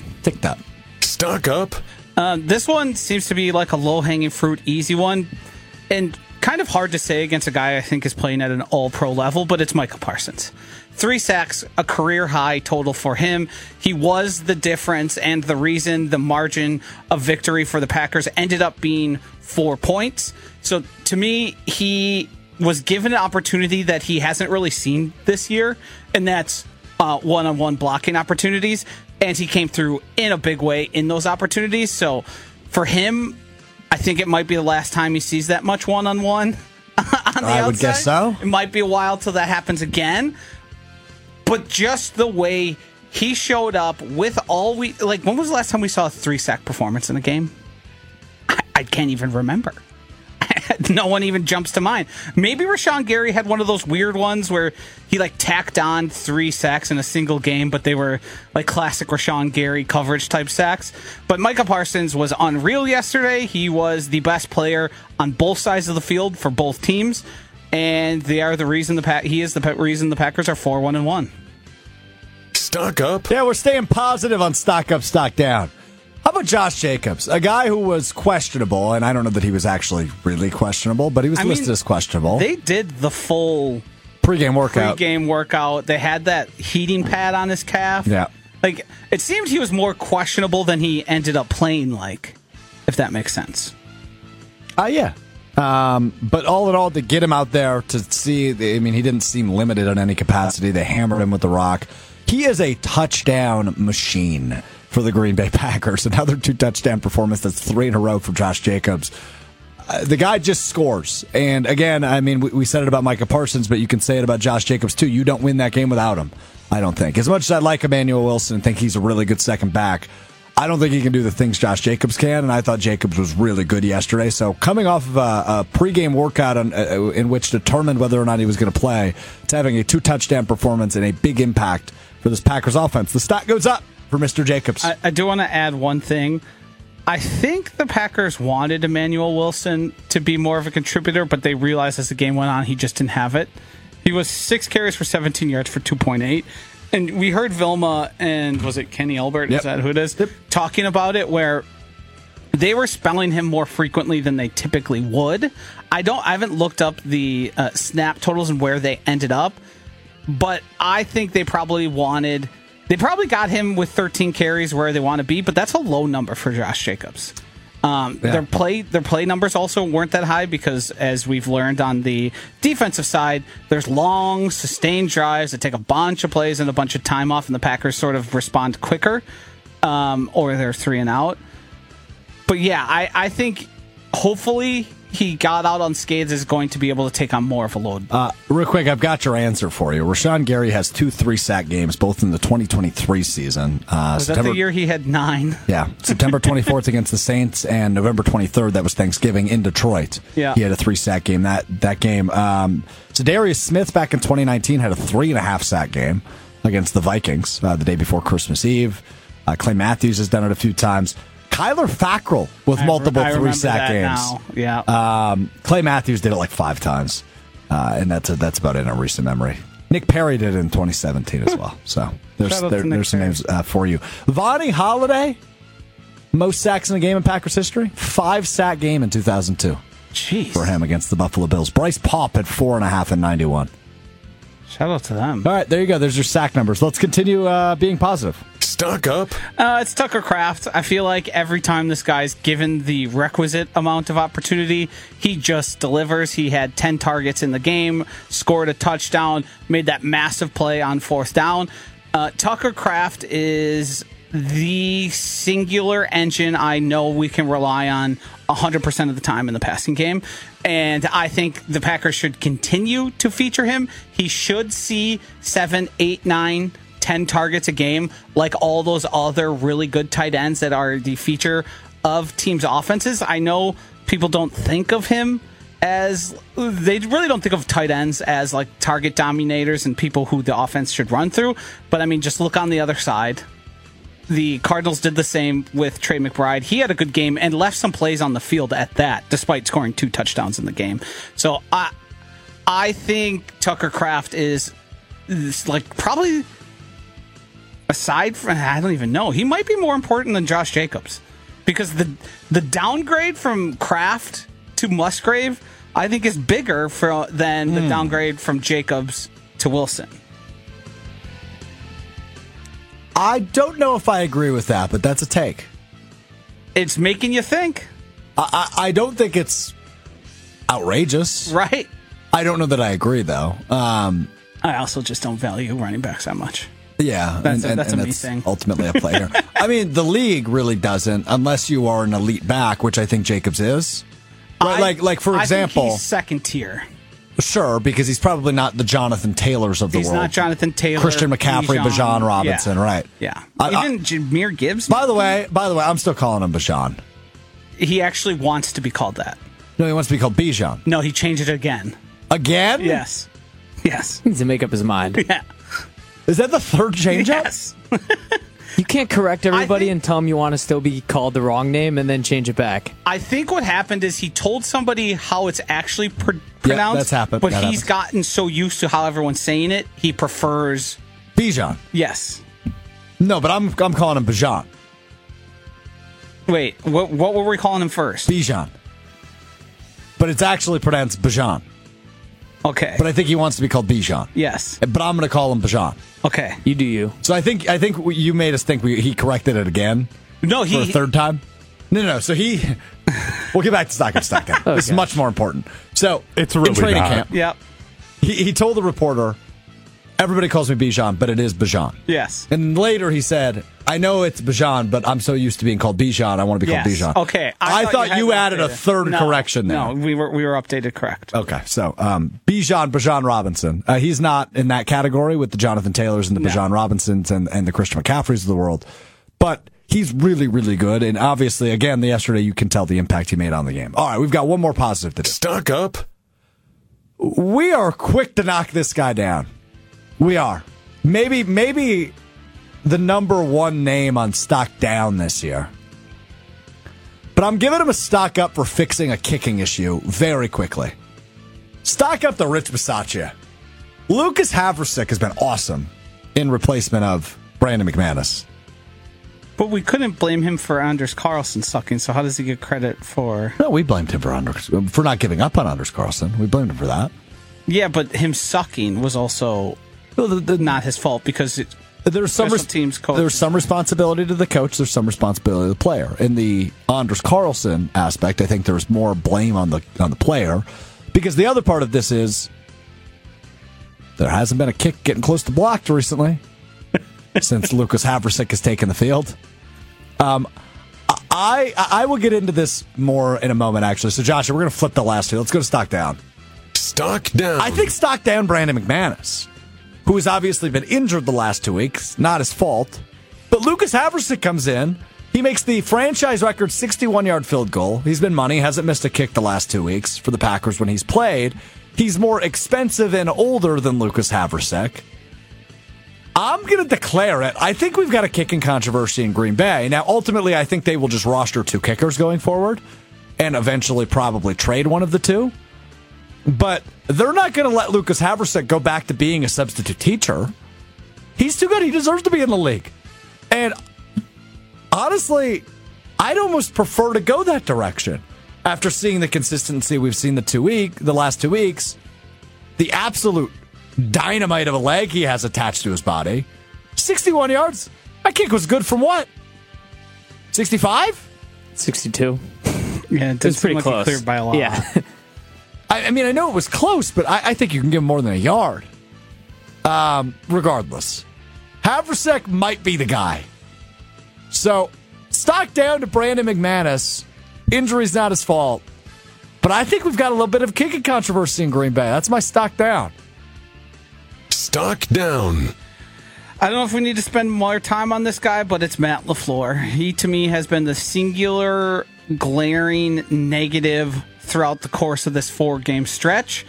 Stock up. This one seems to be like a low-hanging fruit, easy one, and kind of hard to say against a guy I think is playing at an all-pro level, but it's Micah Parsons. 3 sacks, a career-high total for him. He was the difference and the reason the margin of victory for the Packers ended up being 4 points. So to me, he was given an opportunity that he hasn't really seen this year, and that's one-on-one blocking opportunities, and he came through in a big way in those opportunities. So for him, I think it might be the last time he sees that much one-on-one on the outside. I would guess so. It might be a while till that happens again. But just the way he showed up with all when was the last time we saw a 3-sack performance in a game? I can't even remember. No one even jumps to mind. Maybe Rashawn Gary had one of those weird ones where he tacked on 3 sacks in a single game, but they were classic Rashawn Gary coverage type sacks. But Micah Parsons was unreal yesterday. He was the best player on both sides of the field for both teams. And they are the reason he is the reason the Packers are 4-1-1. Stock up. Yeah, we're staying positive on stock up, stock down. How about Josh Jacobs, a guy who was questionable, and I don't know that he was actually really questionable, but he was listed as questionable. They did the full pregame workout. They had that heating pad on his calf. Yeah, it seemed he was more questionable than he ended up playing. If that makes sense. Yeah. But all in all, to get him out there to see, he didn't seem limited in any capacity. They hammered him with the rock. He is a touchdown machine for the Green Bay Packers. Another 2 touchdown performance. That's 3 in a row for Josh Jacobs. The guy just scores. And again, we said it about Micah Parsons, but you can say it about Josh Jacobs too. You don't win that game without him, I don't think. As much as I like Emmanuel Wilson and think he's a really good second back, I don't think he can do the things Josh Jacobs can, and I thought Jacobs was really good yesterday. So coming off of a pregame workout in which determined whether or not he was going to play, to having a 2 touchdown performance and a big impact for this Packers offense, the stock goes up for Mr. Jacobs. I do want to add one thing. I think the Packers wanted Emmanuel Wilson to be more of a contributor, but they realized as the game went on, he just didn't have it. He was 6 carries for 17 yards for 2.8. And we heard Vilma and was it Kenny Albert? Yep. Is that who it is? Yep. Talking about it where they were spelling him more frequently than they typically would. I haven't looked up the snap totals and where they ended up, but I think they probably got him with 13 carries where they want to be, but that's a low number for Josh Jacobs. Their play numbers also weren't that high because, as we've learned on the defensive side, there's long, sustained drives that take a bunch of plays and a bunch of time off, and the Packers sort of respond quicker, or they're 3 and out. But yeah, I think hopefully he got out unscathed is going to be able to take on more of a load. Real quick, I've got your answer for you. Rashawn Gary has 2 3-sack games, both in the 2023 season. Was that the year he had 9? Yeah, September 24th against the Saints and November 23rd, that was Thanksgiving, in Detroit. Yeah. He had a 3-sack game that game. Zadarius Smith back in 2019 had a 3.5-sack game against the Vikings the day before Christmas Eve. Clay Matthews has done it a few times. Kyler Fackrell with multiple 3-sack games. Now. Yeah. Clay Matthews did it like 5 times, and that's about it in a recent memory. Nick Perry did it in 2017 as well. So there's some names for you. Vonnie Holiday, most sacks in a game in Packers history, 5-sack game in 2002. Jeez. For him against the Buffalo Bills. Bryce Paup had 4.5 in 91. Shout out to them. All right, there you go. There's your sack numbers. Let's continue being positive. Stock up. It's Tucker Kraft. I feel like every time this guy's given the requisite amount of opportunity, he just delivers. He had 10 targets in the game, scored a touchdown, made that massive play on 4th down. Tucker Kraft is the singular engine I know we can rely on 100% of the time in the passing game. And I think the Packers should continue to feature him. He should see 7, 8, 9, 10 targets a game like all those other really good tight ends that are the feature of teams' offenses. I know people don't think of him they really don't think of tight ends as like target dominators and people who the offense should run through. But I mean, just look on the other side. The Cardinals did the same with Trey McBride. He had a good game and left some plays on the field at that, despite scoring 2 touchdowns in the game. So I think Tucker Kraft is like probably, aside from, I don't even know, he might be more important than Josh Jacobs, because the downgrade from Kraft to Musgrave, I think, is bigger than the downgrade from Jacobs to Wilson. I don't know if I agree with that, but that's a take. It's making you think. I don't think it's outrageous. Right. I don't know that I agree, though. I also just don't value running backs that much. Yeah, that's a me thing. Ultimately a player. I mean, the league really doesn't, unless you are an elite back, which I think Jacobs is. Right? Like for example, I think he's second tier. Sure, because he's probably not the Jonathan Taylors of the world. He's not Jonathan Taylor. Christian McCaffrey, Bijan Robinson, right? Yeah. Even Jahmyr Gibbs. By the way, I'm still calling him Bijan. He actually wants to be called that. No, he wants to be called Bijan. No, he changed it again. Again? Yes. He needs to make up his mind. Yeah. Is that the third changeup? Yes. You can't correct everybody and tell them you want to still be called the wrong name and then change it back. I think what happened is he told somebody how it's actually pronounced. Yeah, that's happened. But he's gotten so used to how everyone's saying it, he prefers Bijan. Yes. No, but I'm calling him Bijan. Wait, what were we calling him first? Bijan. But it's actually pronounced Bijan. Okay. But I think he wants to be called Bijan. Yes. But I'm going to call him Bijan. Okay. You do you. So I think you made us think he corrected it again. No, for a third time. No. So we'll get back to stock up, stock down. This is much more important. So it's really in training not. camp. Yep. He told the reporter, everybody calls me Bijan, but it is Bijan. Yes. And later he said, I know it's Bijan, but I'm so used to being called Bijan, I want to be called Bijan. Okay. I thought you added a third correction there. No, we were updated correct. Okay, so Bijan Robinson. He's not in that category with the Jonathan Taylors and the Bijan Robinsons and the Christian McCaffreys of the world. But he's really, really good. And obviously, again, yesterday you can tell the impact he made on the game. All right, we've got one more positive to do. Stock up. We are quick to knock this guy down. We are. Maybe the number one name on stock down this year. But I'm giving him a stock up for fixing a kicking issue very quickly. Stock up to Rich Bisaccia. Lucas Havlicek has been awesome in replacement of Brandon McManus. But we couldn't blame him for Anders Carlson sucking, so how does he get credit for... No, we blamed him for not giving up on Anders Carlson. We blamed him for that. Yeah, but him sucking was also not his fault because there's some teams coach. There's some responsibility to the coach. There's some responsibility to the player. In the Anders Carlson aspect, I think there's more blame on the player, because the other part of this is there hasn't been a kick getting close to blocked recently since Lucas Havrisik has taken the field. I will get into this more in a moment, actually. So, Josh, we're going to flip the last two. Let's go to stock down. Stock down. I think stock down Brandon McManus, who has obviously been injured the last 2 weeks. Not his fault. But Lucas Havrisik comes in. He makes the franchise record 61-yard field goal. He's been money. Hasn't missed a kick the last 2 weeks for the Packers when he's played. He's more expensive and older than Lucas Havrisik. I'm going to declare it. I think we've got a kicking controversy in Green Bay. Now, ultimately, I think they will just roster 2 kickers going forward and eventually probably trade one of the 2. But they're not going to let Lucas Havrisik go back to being a substitute teacher. He's too good. He deserves to be in the league. And honestly, I'd almost prefer to go that direction after seeing the consistency we've seen the last 2 weeks, the absolute dynamite of a leg he has attached to his body. 61 yards. That kick was good from what? 65? 62. Yeah, it was pretty close. Cleared by a lot. Yeah. I mean, I know it was close, but I think you can give him more than a yard. Regardless. Havrisik might be the guy. So, stock down to Brandon McManus. Injury's not his fault. But I think we've got a little bit of kicking controversy in Green Bay. That's my stock down. Stock down. I don't know if we need to spend more time on this guy, but it's Matt LaFleur. He, to me, has been the singular, glaring negative throughout the course of this 4-game stretch.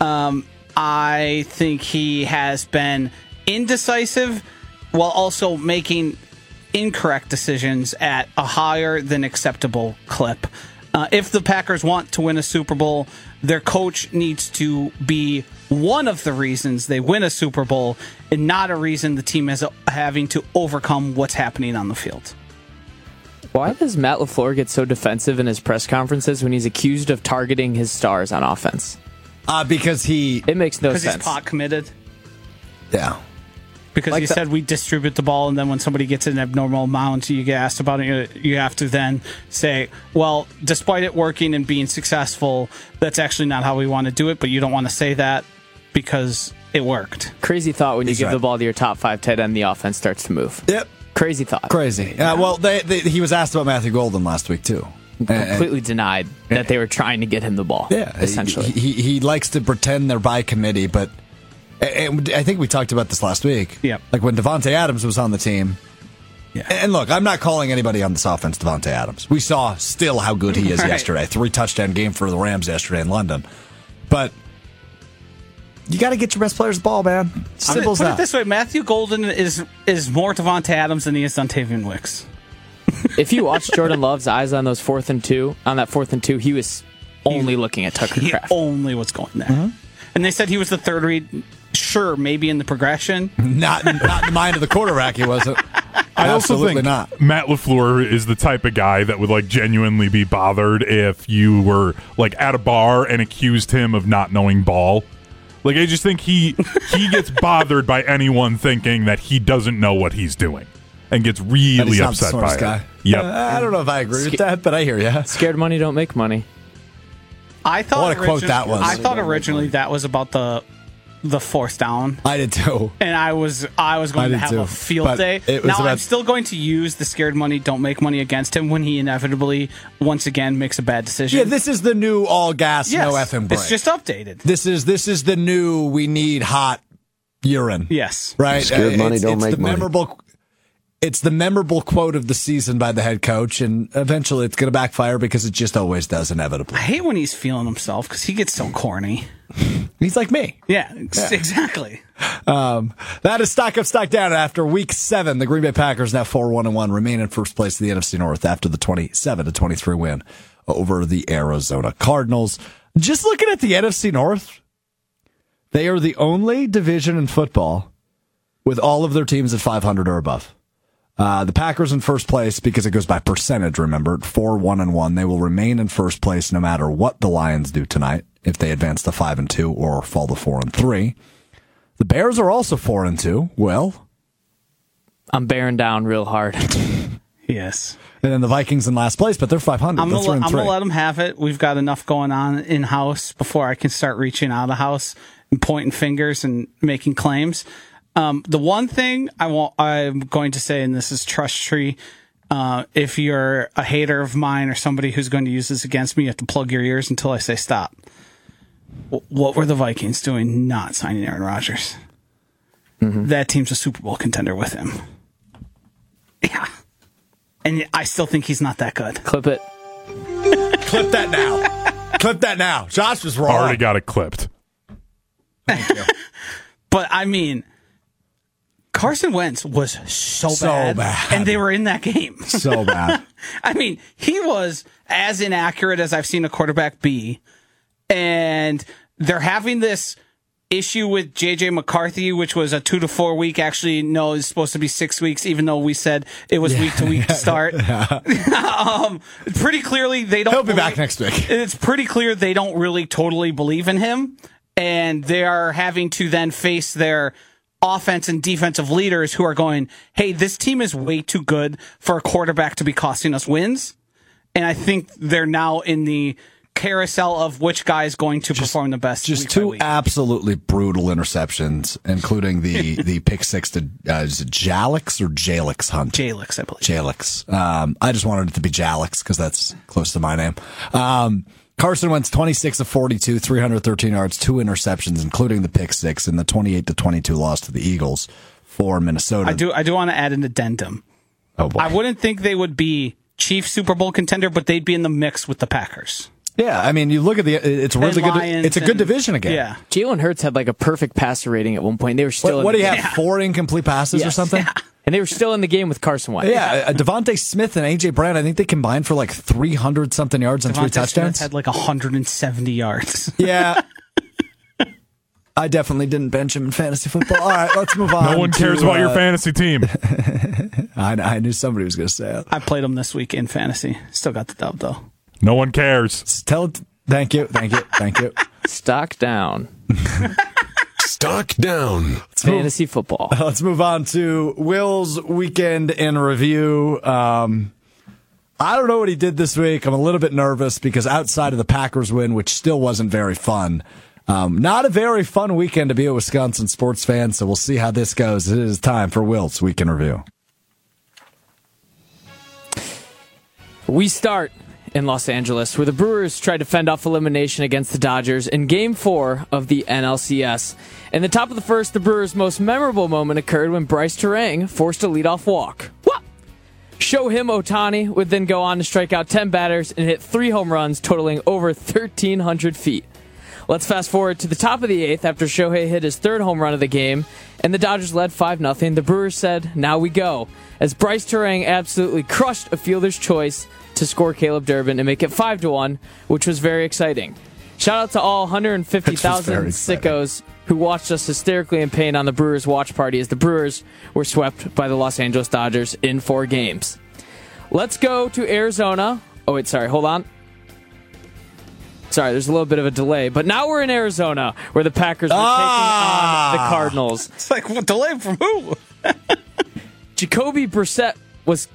I think he has been indecisive while also making incorrect decisions at a higher than acceptable clip. If the Packers want to win a Super Bowl, their coach needs to be one of the reasons they win a Super Bowl and not a reason the team is having to overcome what's happening on the field. Why does Matt LaFleur get so defensive in his press conferences when he's accused of targeting his stars on offense? Because it makes no sense. Because he's pot committed. Yeah. Because he said we distribute the ball, and then when somebody gets an abnormal amount, you get asked about it, you have to then say, well, despite it working and being successful, that's actually not how we want to do it, but you don't want to say that because it worked. Crazy thought when you give the ball to your top 5 tight end, the offense starts to move. Yep. Crazy thought. Crazy. Well, he was asked about Matthew Golden last week, too. Completely denied that they were trying to get him the ball. Yeah. Essentially. He likes to pretend they're by committee, but I think we talked about this last week. Yep. Like when Devontae Adams was on the team. Yeah. And look, I'm not calling anybody on this offense Devontae Adams. We saw still how good he is yesterday. 3-touchdown game for the Rams yesterday in London. But you got to get your best players the ball, man. Simple as that. Put it this way, Matthew Golden is more Devontae Adams than he is Dontavian Wicks. If you watch Jordan Love's eyes on those 4th and 2, he was only looking at Tucker Kraft. He only was going there. Mm-hmm. And they said he was the third read. Sure, maybe in the progression. Not in the mind of the quarterback, he wasn't. I also Absolutely think not. Matt LaFleur is the type of guy that would like genuinely be bothered if you were like at a bar and accused him of not knowing ball. Like, I just think he gets bothered by anyone thinking that he doesn't know what he's doing and gets really upset by it. Yep. I don't know if I agree with that, but I hear you. Scared money don't make money. I thought what a quote that was. I thought originally that was about the 4th down. I did too. And I was going to have a field day. Now I'm still going to use the scared money don't make money against him when he inevitably once again makes a bad decision. Yeah, this is the new all gas, no effing brake. It's just updated. This is the new we need hot urine. Yes. Right? Scared money don't make money. It's the memorable quote of the season by the head coach, and eventually it's going to backfire because it just always does, inevitably. I hate when he's feeling himself because he gets so corny. He's like me. Yeah, exactly. That is stock up, stock down. After week 7, the Green Bay Packers now 4-1-1 remain in first place in the NFC North after the 27-23 win over the Arizona Cardinals. Just looking at the NFC North, they are the only division in football with all of their teams at 500 or above. The Packers in first place because it goes by percentage, remember, 4-1-1. They will remain in first place no matter what the Lions do tonight, if they advance to 5-2 or fall to 4-3. The Bears are also 4-2. Will? I'm bearing down real hard. Yes. And then the Vikings in last place, but they're 500. I'm going to let them have it. We've got enough going on in-house before I can start reaching out of house and pointing fingers and making claims. The one thing I'm going to say, and this is Trust Tree, if you're a hater of mine or somebody who's going to use this against me, you have to plug your ears until I say stop. What were the Vikings doing not signing Aaron Rodgers? Mm-hmm. That team's a Super Bowl contender with him. Yeah. And I still think he's not that good. Clip it. Clip that now. Clip that now. Josh was wrong. Already got it clipped. Thank you. But, I mean, Carson Wentz was so bad. And they were in that game. So bad. I mean, he was as inaccurate as I've seen a quarterback be. And they're having this issue with J.J. McCarthy, which was a 2 to 4 week. Actually, no, it's supposed to be 6 weeks, even though we said it was week to week to start. Pretty clearly, they don't. He'll be back next week. It's pretty clear they don't really totally believe in him. And they are having to then face their offense and defensive leaders who are going, hey, this team is way too good for a quarterback to be costing us wins. And I think they're now in the carousel of which guy is going to perform the best. Just two absolutely brutal interceptions, including the pick six to is it Jalix or Jalix Hunt? Jalix, I believe. Jalix. I just wanted it to be Jalix because that's close to my name. Carson Wentz 26 of 42, 313 yards, 2 interceptions, including the pick six and the 28-22 loss to the Eagles for Minnesota. I do want to add an addendum. Oh boy. I wouldn't think they would be Chiefs Super Bowl contender, but they'd be in the mix with the Packers. Yeah, I mean, you look at it's really good. It's a good division again. Yeah, Jalen Hurts had like a perfect passer rating at one point. They were still. What do you have? 4 incomplete passes or something? Yeah. And they were still in the game with Carson Wentz. Yeah, Devontae Smith and AJ Brown. I think they combined for like 300 something yards and 3 touchdowns. Smith had like 170 yards. Yeah. I definitely didn't bench him in fantasy football. All right, let's move on. No one cares about your fantasy team. I knew somebody was going to say it. I played him this week in fantasy. Still got the dub though. No one cares. Thank you. Stock down. Stock down. Fantasy football. Let's move on to Will's weekend in review. I don't know what he did this week. I'm a little bit nervous because outside of the Packers win, which still wasn't very fun, not a very fun weekend to be a Wisconsin sports fan, so we'll see how this goes. It is time for Will's weekend review. We start in Los Angeles, where the Brewers tried to fend off elimination against the Dodgers in Game 4 of the NLCS. In the top of the first, the Brewers' most memorable moment occurred when Bryce Terang forced a leadoff walk. Shohei Ohtani would then go on to strike out 10 batters and hit 3 home runs, totaling over 1,300 feet. Let's fast forward to the top of the 8th after Shohei hit his 3rd home run of the game, and the Dodgers led 5-0. The Brewers said, now we go, as Bryce Terang absolutely crushed a fielder's choice to score Caleb Durbin and make it 5-1, which was very exciting. Shout out to all 150,000 sickos who watched us hysterically in pain on the Brewers watch party as the Brewers were swept by the Los Angeles Dodgers in 4 games. Let's go to Arizona. Oh, wait, sorry, hold on. Sorry, there's a little bit of a delay, but now we're in Arizona, where the Packers were taking on the Cardinals. It's like, what delay from who? Jacoby Brissett was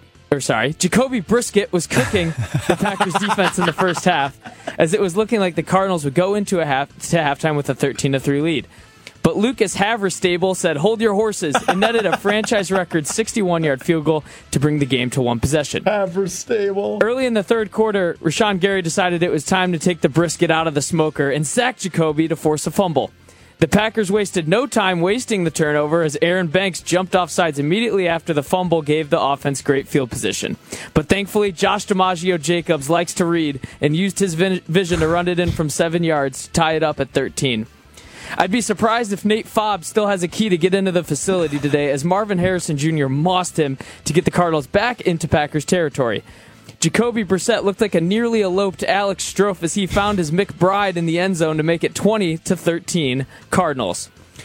cooking the Packers defense in the first half, as it was looking like the Cardinals would go into halftime with a 13-3 lead. But Lucas Haverstable said, hold your horses, and netted a franchise record 61-yard field goal to bring the game to 1 possession. Haverstable. Early in the third quarter, Rashawn Gary decided it was time to take the brisket out of the smoker and sack Jacoby to force a fumble. The Packers wasted no time wasting the turnover as Aaron Banks jumped off sides immediately after the fumble gave the offense great field position. But thankfully, Josh DiMaggio Jacobs likes to read and used his vision to run it in from 7 yards to tie it up at 13. I'd be surprised if Nate Fobb still has a key to get into the facility today, as Marvin Harrison Jr. mossed him to get the Cardinals back into Packers territory. Jacoby Brissett looked like a nearly eloped Alex Strofe as he found his McBride in the end zone to make it 20-13 Cardinals.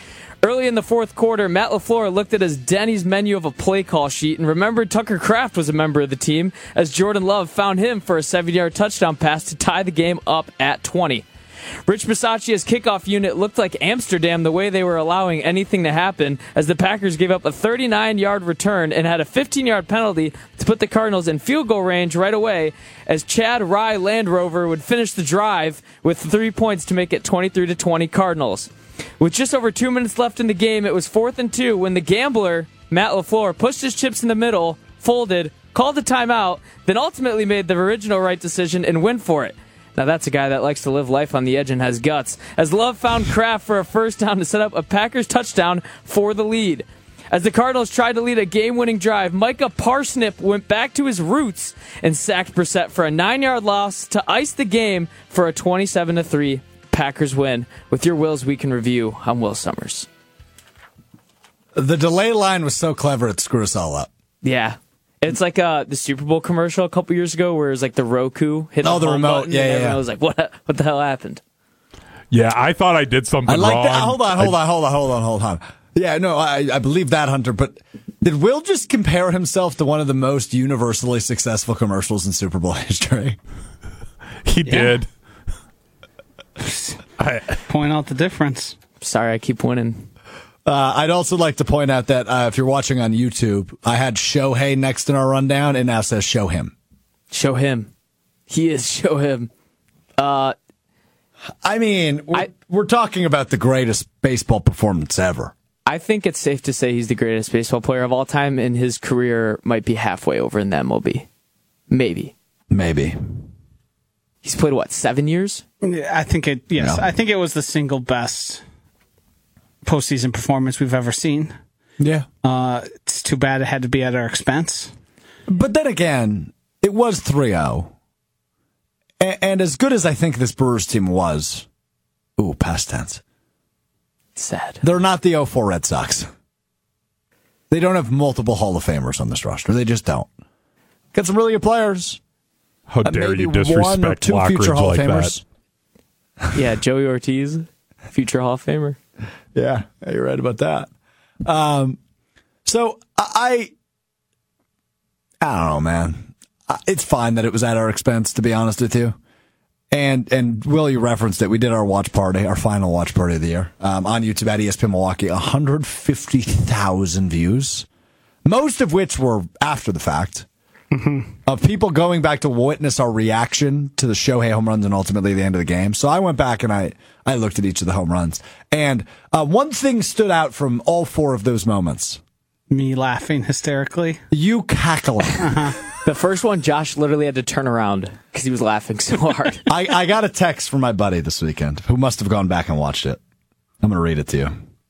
Early in the fourth quarter, Matt LaFleur looked at his Denny's menu of a play call sheet and remembered Tucker Kraft was a member of the team as Jordan Love found him for a 7-yard touchdown pass to tie the game up at 20. Rich Bisaccia's kickoff unit looked like Amsterdam the way they were allowing anything to happen as the Packers gave up a 39-yard return and had a 15-yard penalty to put the Cardinals in field goal range right away as Chad Rye Land Rover would finish the drive with 3 points to make it 23-20 Cardinals. With just over 2 minutes left in the game, it was 4th and 2 when the gambler, Matt LaFleur, pushed his chips in the middle, folded, called a timeout, then ultimately made the original right decision and went for it. Now that's a guy that likes to live life on the edge and has guts, as Love found Kraft for a first down to set up a Packers touchdown for the lead. As the Cardinals tried to lead a game-winning drive, Micah Parsnip went back to his roots and sacked Brissett for a 9-yard loss to ice the game for a 27-3 Packers win. With your Wills Week in Review, I'm Will Summers. The delay line was so clever it screwed us all up. Yeah. It's like the Super Bowl commercial a couple years ago where it was like the Roku hit the home remote. button, Yeah, and yeah, everyone yeah. was like, what the hell happened? Yeah, I thought I did something I like wrong. that. Hold on. Yeah, no, I believe that, Hunter, but did Will just compare himself to one of the most universally successful commercials in Super Bowl history? He did. Point out the difference. Sorry, I keep winning. I'd also like to point out that if you're watching on YouTube, I had Shohei next in our rundown, and now says show him. Show him. He is show him. I mean, we're talking about the greatest baseball performance ever. I think it's safe to say he's the greatest baseball player of all time, and his career might be halfway over in the MLB. Maybe. He's played, 7 years? I think it. Yes, Yeah. I think it was the single best postseason performance we've ever seen. Yeah. It's too bad it had to be at our expense. But then again, it was 3-0. And as good as I think this Brewers team was, past tense. Sad. They're not the 0-4 Red Sox. They don't have multiple Hall of Famers on this roster. They just don't. Got some really good players. How dare Maybe you one or disrespect two future Lockridge Hall like of Famers. that? Yeah, Joey Ortiz, future Hall of Famer. Yeah, you're right about that. So I don't know, man. It's fine that it was at our expense, to be honest with you. And Will, you referenced it. We did our watch party, our final watch party of the year, on YouTube at ESPN Milwaukee. 150,000 views, most of which were after the fact. Of people going back to witness our reaction to the Shohei home runs and ultimately the end of the game. So I went back and I looked at each of the home runs. And one thing stood out from all 4 of those moments. Me laughing hysterically. You cackling. The first one, Josh literally had to turn around because he was laughing so hard. I got a text from my buddy this weekend who must have gone back and watched it. I'm going to read it to you.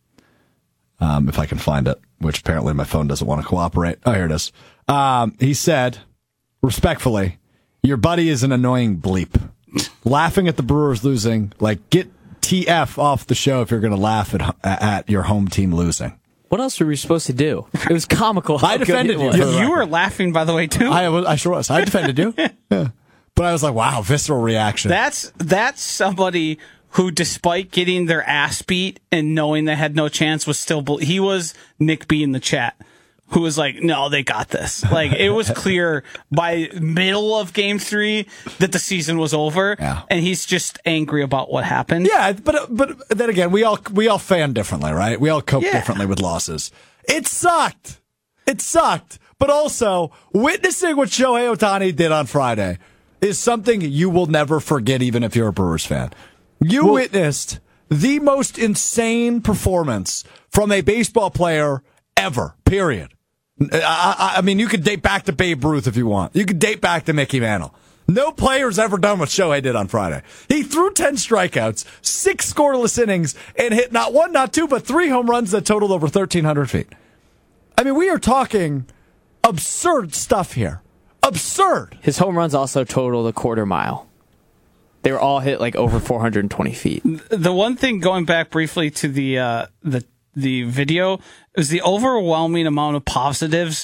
If I can find it, which apparently my phone doesn't want to cooperate. Oh, here it is. He said, respectfully, your buddy is an annoying bleep. Laughing at the Brewers losing, like, get TF off the show if you're going to laugh at your home team losing. What else were we supposed to do? It was comical. I defended you. You were laughing, by the way, too. I sure was. I defended you. Yeah. But I was like, wow, visceral reaction. That's somebody who, despite getting their ass beat and knowing they had no chance, was still. He was Nick B in the chat, who was like, "No, they got this." Like, it was clear by middle of Game 3 that the season was over, and he's just angry about what happened. Yeah, but then again, we all fan differently, right? We all cope differently with losses. It sucked. But also, witnessing what Shohei Ohtani did on Friday is something you will never forget, even if you're a Brewers fan. You witnessed the most insane performance from a baseball player ever, period. I mean, you could date back to Babe Ruth if you want. You could date back to Mickey Mantle. No player's ever done what Shohei did on Friday. He threw 10 strikeouts, 6 scoreless innings, and hit not 1, not 2, but 3 home runs that totaled over 1,300 feet. I mean, we are talking absurd stuff here. Absurd. His home runs also totaled a quarter mile. They were all hit like over 420 feet. The one thing, going back briefly to the video, is the overwhelming amount of positives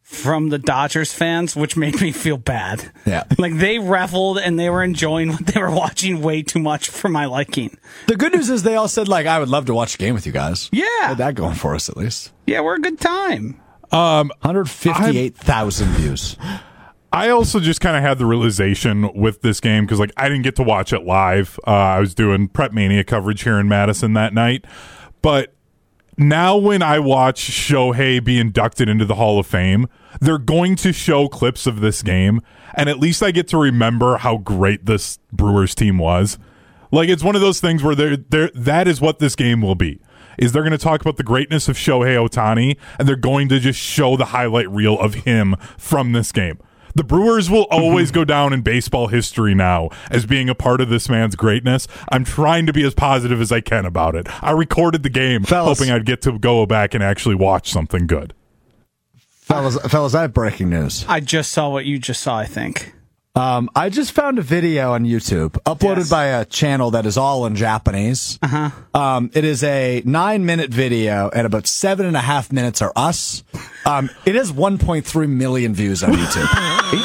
from the Dodgers fans, which made me feel bad. Yeah. Like, they reveled and they were enjoying what they were watching way too much for my liking. The good news is they all said, like, I would love to watch a game with you guys. Yeah. Had that going for us, at least. Yeah, we're a good time. 158,000 views. I also just kind of had the realization with this game because, like, I didn't get to watch it live. I was doing Prep Mania coverage here in Madison that night. But now when I watch Shohei be inducted into the Hall of Fame, they're going to show clips of this game, and at least I get to remember how great this Brewers team was. Like, it's one of those things where that is what this game will be. Is they're going to talk about the greatness of Shohei Ohtani, and they're going to just show the highlight reel of him from this game. The Brewers will always go down in baseball history now as being a part of this man's greatness. I'm trying to be as positive as I can about it. I recorded the game hoping I'd get to go back and actually watch something good. Fellas, I have breaking news. I just saw what you just saw, I think. I just found a video on YouTube uploaded by a channel that is all in Japanese. It is a 9-minute video, and about 7.5 minutes are us. It has 1.3 million views on YouTube. Are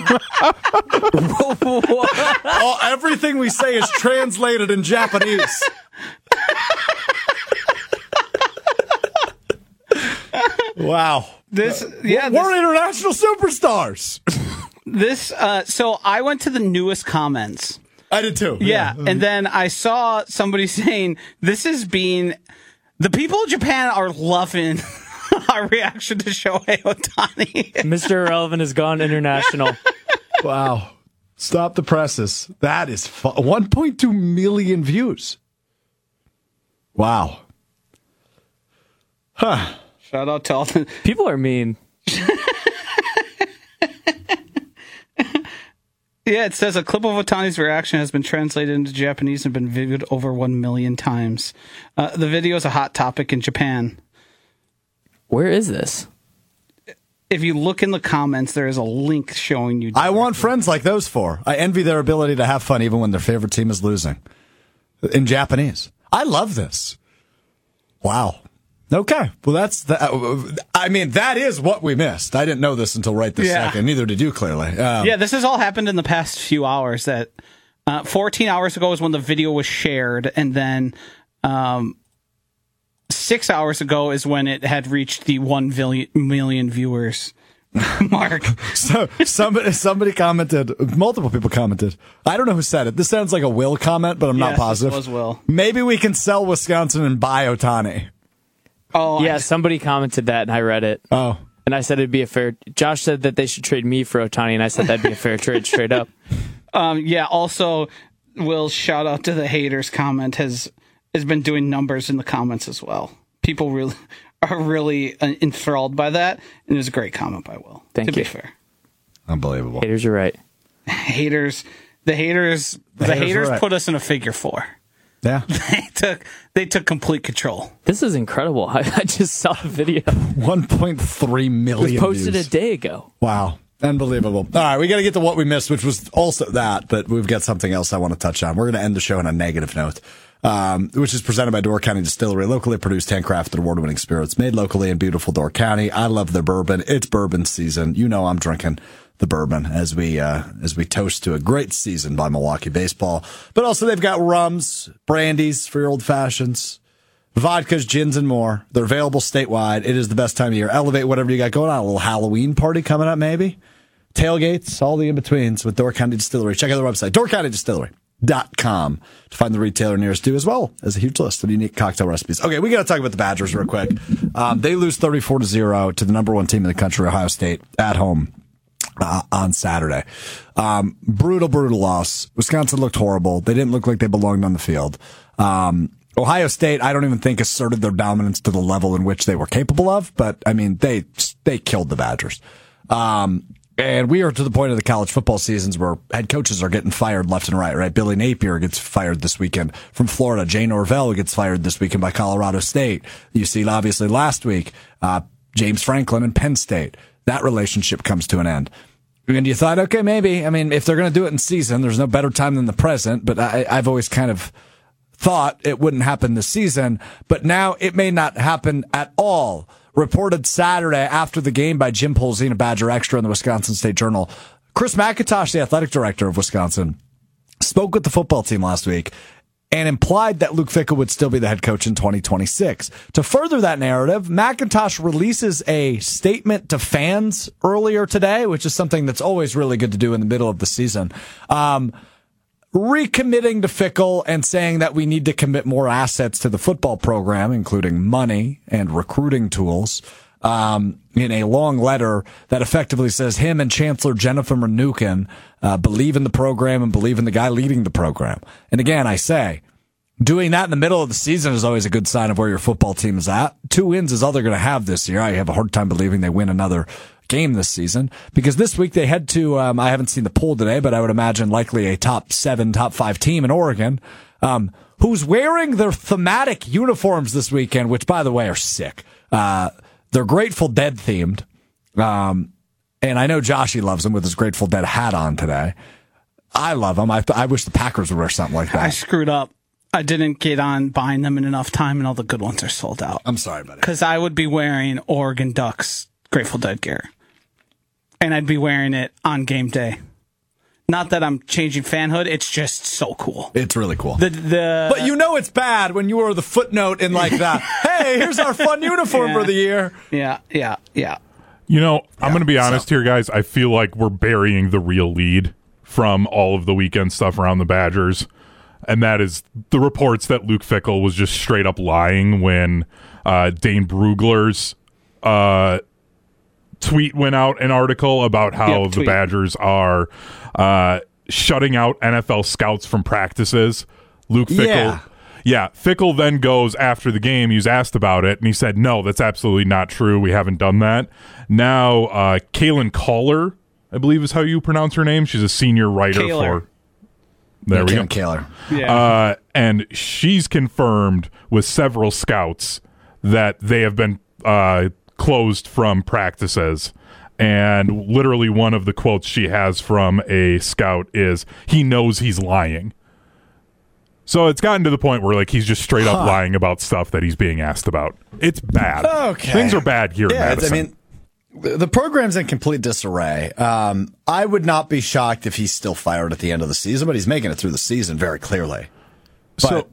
you kidding? Everything we say is translated in Japanese. Wow. We're international superstars. So I went to the newest comments. I did too. Yeah. And then I saw somebody saying, the people of Japan are loving our reaction to Shohei Ohtani. Mr. Irrelevant has gone international. Wow. Stop the presses. That is 1.2 million views. Wow. Huh. Shout out to all the People are mean. Yeah, it says a clip of Ohtani's reaction has been translated into Japanese and been viewed over 1 million times. The video is a hot topic in Japan. Where is this? If you look in the comments, there is a link showing you. I want friends like those four. I envy their ability to have fun even when their favorite team is losing. In Japanese. I love this. Wow. Okay. Well, that is what we missed. I didn't know this until right this second. Neither did you, clearly. This has all happened in the past few hours. That 14 hours ago is when the video was shared, and then 6 hours ago is when it had reached the 1 million viewers mark. So somebody commented, multiple people commented. I don't know who said it. This sounds like a Will comment, but I'm not positive. This was Will. Maybe we can sell Wisconsin and buy Ohtani. Oh, yeah, somebody commented that, and I read it. Oh. And I said it'd be a fair... Josh said that they should trade me for Ohtani, and I said that'd be a fair trade straight up. Also, Will's shout out to the haters comment has been doing numbers in the comments as well. People are really enthralled by that, and it was a great comment by Will. Thank you. To be fair. Unbelievable. Haters are right. The haters right. put us in a figure 4. Yeah. They took complete control. This is incredible. I just saw the video. 1.3 million It was posted views. a day ago. Wow. Unbelievable. All right, we got to get to what we missed, which was also that, but we've got something else I want to touch on. We're going to end the show on a negative note, which is presented by Door County Distillery, locally produced, handcrafted, award-winning spirits made locally in beautiful Door County. I love their bourbon. It's bourbon season. You know I'm drinking the bourbon as we toast to a great season by Milwaukee baseball. But also they've got rums, brandies for your old fashions, vodkas, gins, and more. They're available statewide. It is the best time of year. Elevate whatever you got going on. A little Halloween party coming up, maybe. Tailgates, all the in-betweens with Door County Distillery. Check out their website, doorcountydistillery.com, to find the retailer nearest you, as well as a huge list of unique cocktail recipes. Okay, we got to talk about the Badgers real quick. They lose 34-0 to the number one team in the country, Ohio State, at home. On Saturday. Brutal loss. Wisconsin looked horrible. They didn't look like they belonged on the field. Ohio State, I don't even think asserted their dominance to the level in which they were capable of, but I mean, they killed the Badgers. And we are to the point of the college football seasons where head coaches are getting fired left and right? Billy Napier gets fired this weekend from Florida. Jay Norvell gets fired this weekend by Colorado State. You see, obviously, last week, James Franklin and Penn State. That relationship comes to an end. And you thought, okay, maybe. I mean, if they're going to do it in season, there's no better time than the present. But I've always kind of thought it wouldn't happen this season. But now it may not happen at all. reported Saturday after the game by Jim Polzina, Badger Extra in the Wisconsin State Journal. Chris McIntosh, the athletic director of Wisconsin, spoke with the football team last week and implied that Luke Fickell would still be the head coach in 2026. To further that narrative, McIntosh releases a statement to fans earlier today, which is something that's always really good to do in the middle of the season. Recommitting to Fickell and saying that we need to commit more assets to the football program, including money and recruiting tools, in a long letter that effectively says him and Chancellor Jennifer Mnuchin believe in the program and believe in the guy leading the program. And again, I say, doing that in the middle of the season is always a good sign of where your football team is at. 2 wins is all they're going to have this year. I have a hard time believing they win another game this season, because this week they head to, I haven't seen the poll today, but I would imagine likely a top 7, top 5 team in Oregon, who's wearing their thematic uniforms this weekend, which by the way are sick. They're Grateful Dead themed. And I know Joshy loves them with his Grateful Dead hat on today. I love them. I wish the Packers would wear something like that. I screwed up. I didn't get on buying them in enough time, and all the good ones are sold out. I'm sorry, buddy. Because I would be wearing Oregon Ducks Grateful Dead gear. And I'd be wearing it on game day. Not that I'm changing fanhood, it's just so cool. It's really cool. But you know it's bad when you were the footnote in like that. Hey, here's our fun uniform for the year. Yeah. You know, I'm going to be honest here, guys. I feel like we're burying the real lead from all of the weekend stuff around the Badgers. And that is the reports that Luke Fickell was just straight up lying when Dane Brugler's tweet went out, an article about how the Badgers are shutting out NFL scouts from practices. Luke Fickell. Yeah, Fickell then goes after the game. He was asked about it, and he said, no, that's absolutely not true. We haven't done that. Now, Kaylin Kaler, I believe is how you pronounce her name. She's a senior writer for... There we go. Kaler. Yeah. And she's confirmed with several scouts that they have been closed from practices. And literally one of the quotes she has from a scout is, he knows he's lying. So it's gotten to the point where like he's just straight up lying about stuff that he's being asked about. It's bad. Okay. Things are bad here in Madison. I mean, the program's in complete disarray. I would not be shocked if he's still fired at the end of the season, but he's making it through the season very clearly. But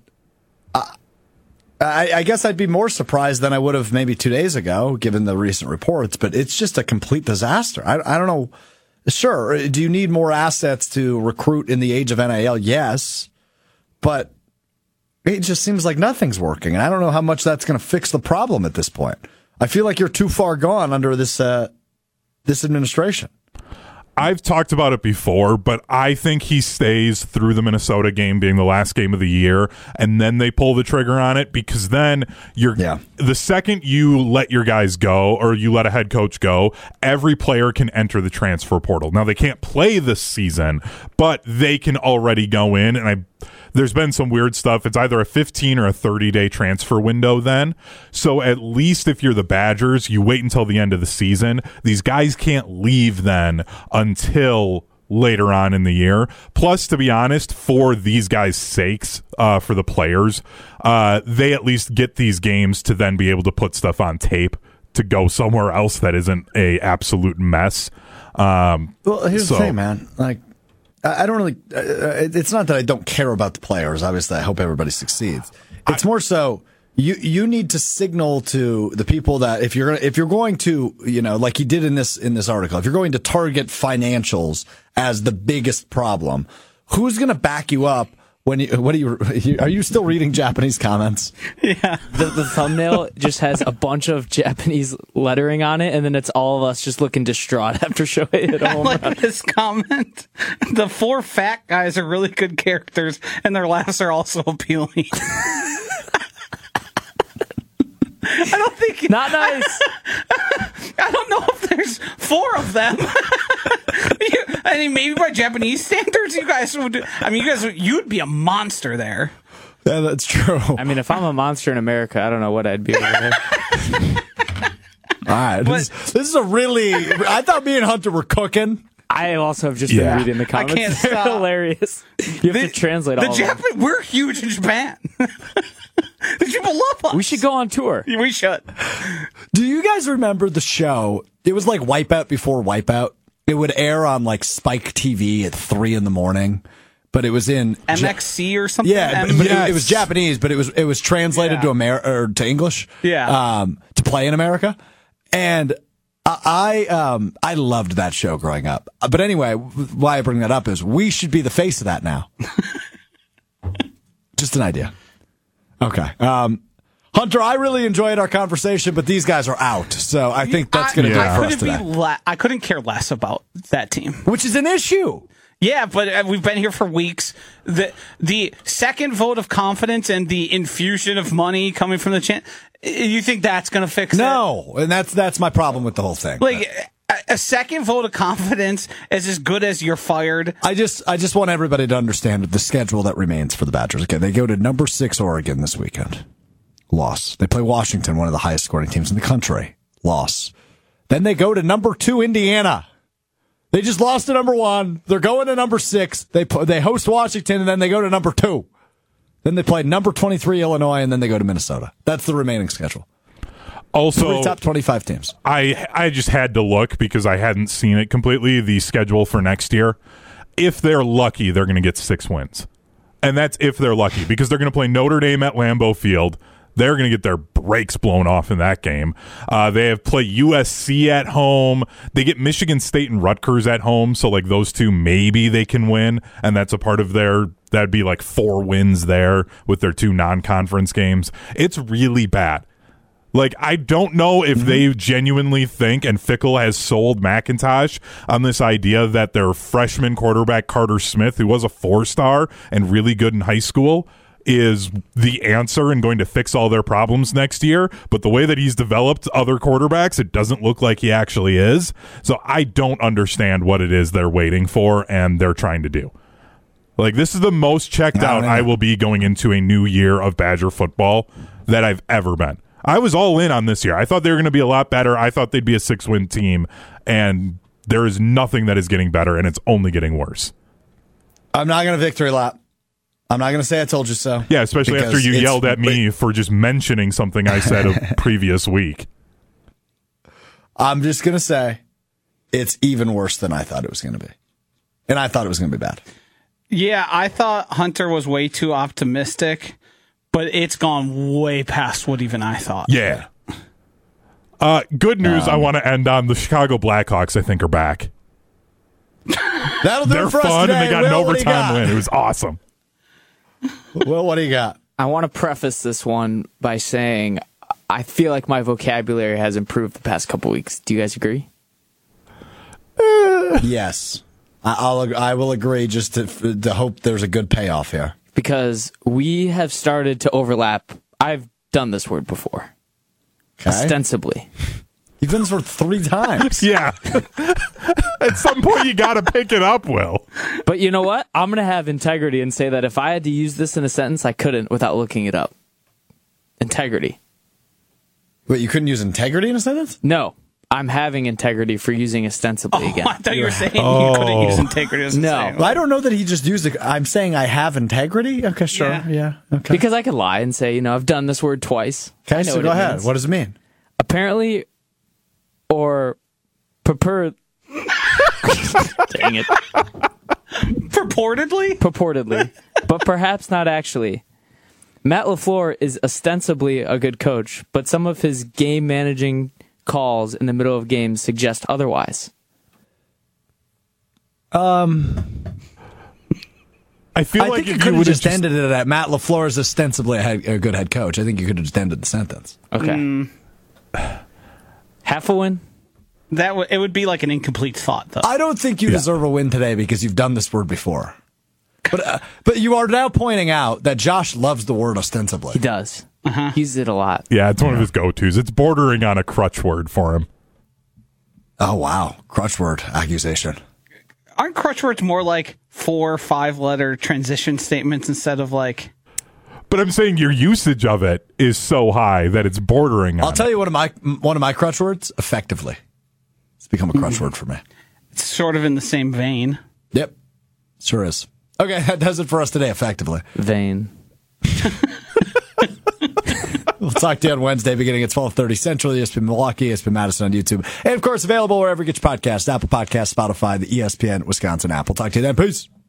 I guess I'd be more surprised than I would have maybe 2 days ago, given the recent reports. But it's just a complete disaster. I don't know. Sure, do you need more assets to recruit in the age of NIL? Yes. But it just seems like nothing's working. And I don't know how much that's going to fix the problem at this point. I feel like you're too far gone under this administration. I've talked about it before, but I think he stays through the Minnesota game being the last game of the year, and then they pull the trigger on it, because then the second you let your guys go or you let a head coach go, every player can enter the transfer portal. Now, they can't play this season, but they can already go in, and there's been some weird stuff. It's either a 15 or a 30-day transfer window then. So at least if you're the Badgers, you wait until the end of the season. These guys can't leave then until later on in the year. Plus, to be honest, for these guys' sakes, for the players, they at least get these games to then be able to put stuff on tape to go somewhere else that isn't a absolute mess. Well, here's the thing, man. Like, I don't really. It's not that I don't care about the players. Obviously, I hope everybody succeeds. It's more so you need to signal to the people that if you're going to, you know, like he did in this article, if you're going to target financials as the biggest problem, who's going to back you up? Are you still reading Japanese comments? Yeah. The thumbnail just has a bunch of Japanese lettering on it, and then it's all of us just looking distraught after Shohei hit a home run. I like this comment. The 4 fat guys are really good characters, and their laughs are also appealing. I don't think... Not nice. I don't know if there's 4 of them. I mean, maybe by Japanese standards, you guys would... I mean, you'd be a monster there. Yeah, that's true. I mean, if I'm a monster in America, I don't know what I'd be over there. All right. This is a really... I thought me and Hunter were cooking. I also have just been reading the comments. can't They're stop. hilarious. You have to translate all of them. We're huge in Japan. The people love us. We should go on tour. We should. Do you guys remember the show? It was like Wipeout before Wipeout. It would air on like Spike TV at 3 a.m, but it was in MXC or something. Yeah, but it was Japanese, but it was translated to to English. Yeah, to play in America, and I loved that show growing up. But anyway, why I bring that up is we should be the face of that now. Just an idea. Okay. Hunter, I really enjoyed our conversation, but these guys are out, so I think that's going to do it for us today. I couldn't care less about that team, which is an issue. Yeah, but we've been here for weeks. The second vote of confidence and the infusion of money coming from the champ. You think that's going to fix it? No, and that's my problem with the whole thing. Like a second vote of confidence is as good as you're fired. I just want everybody to understand the schedule that remains for the Badgers. Okay, they go to number 6 Oregon this weekend. Loss. They play Washington, one of the highest scoring teams in the country. Loss. Then they go to number 2 Indiana. They just lost to number 1. They're going to number 6. They host Washington, and then they go to number 2. Then they play number 23 Illinois, and then they go to Minnesota. That's the remaining schedule. Also, 3 top 25 teams. I just had to look because I hadn't seen it completely, the schedule for next year. If they're lucky, they're going to get 6 wins. And that's if they're lucky, because they're going to play Notre Dame at Lambeau Field. They're going to get their brakes blown off in that game. They have play USC at home. They get Michigan State and Rutgers at home. So like those two, maybe they can win. And that's a part of that'd be like 4 wins there with their 2 non-conference games. It's really bad. Like, I don't know if they genuinely think, and Fickell has sold McIntosh on this idea that their freshman quarterback, Carter Smith, who was a 4-star and really good in high school, is the answer and going to fix all their problems next year. But the way that he's developed other quarterbacks, it doesn't look like he actually is. So I don't understand what it is they're waiting for and they're trying to do. Like, this is the most checked out I will be going into a new year of Badger football that I've ever been. I was all in on this year. I thought they were going to be a lot better. I thought they'd be a 6-win team, and there is nothing that is getting better, and it's only getting worse. I'm not going to victory lap. I'm not going to say I told you so. Yeah, especially after you yelled at me for just mentioning something I said a previous week. I'm just going to say it's even worse than I thought it was going to be. And I thought it was going to be bad. Yeah, I thought Hunter was way too optimistic, but it's gone way past what even I thought. Yeah. Good news, I want to end on the Chicago Blackhawks, I think, are back. That'll do They're it for us fun, today. and they got an Will, what do you overtime got? win. It was awesome. Well, what do you got? I want to preface this one by saying I feel like my vocabulary has improved the past couple weeks. Do you guys agree? Yes. I will agree just to hope there's a good payoff here. Because we have started to overlap. I've done this word before. Okay. Ostensibly. You've done this word 3 times. Yeah. At some point, you got to pick it up, Will. But you know what? I'm going to have integrity and say that if I had to use this in a sentence, I couldn't without looking it up. Integrity. Wait, you couldn't use integrity in a sentence? No. I'm having integrity for using ostensibly again. I thought you were saying you couldn't use integrity as a No. saying. Well, I don't know that he just used it. I'm saying I have integrity. Okay, sure. Yeah. Okay. Because I could lie and say, I've done this word twice. I Okay, know so what go it ahead. means. What does it mean? Apparently, or prefer. Dang it. Purportedly, but perhaps not actually. Matt LaFleur is ostensibly a good coach, but some of his game managing calls in the middle of games suggest otherwise. I feel I like think you if could you have would just ended it at Matt LaFleur is ostensibly a good head coach. I think you could have just ended the sentence. Okay. Half a win? It would be like an incomplete thought, though. I don't think you deserve a win today because you've done this word before. But you are now pointing out that Josh loves the word ostensibly. He does. He uses it a lot. Yeah, it's one of his go-tos. It's bordering on a crutch word for him. Oh, wow. Crutch word accusation. Aren't crutch words more like 4 or 5-letter transition statements instead of like... But I'm saying your usage of it is so high that it's bordering on I'll tell you one of my crutch words, effectively. It's become a crutch word for me. It's sort of in the same vein. Yep. Sure is. Okay, that does it for us today, effectively. Vein. We'll talk to you on Wednesday beginning at 12:30 Central, ESPN Milwaukee, ESPN Madison on YouTube. And, of course, available wherever you get your podcasts, Apple Podcasts, Spotify, the ESPN Wisconsin app. We'll talk to you then. Peace.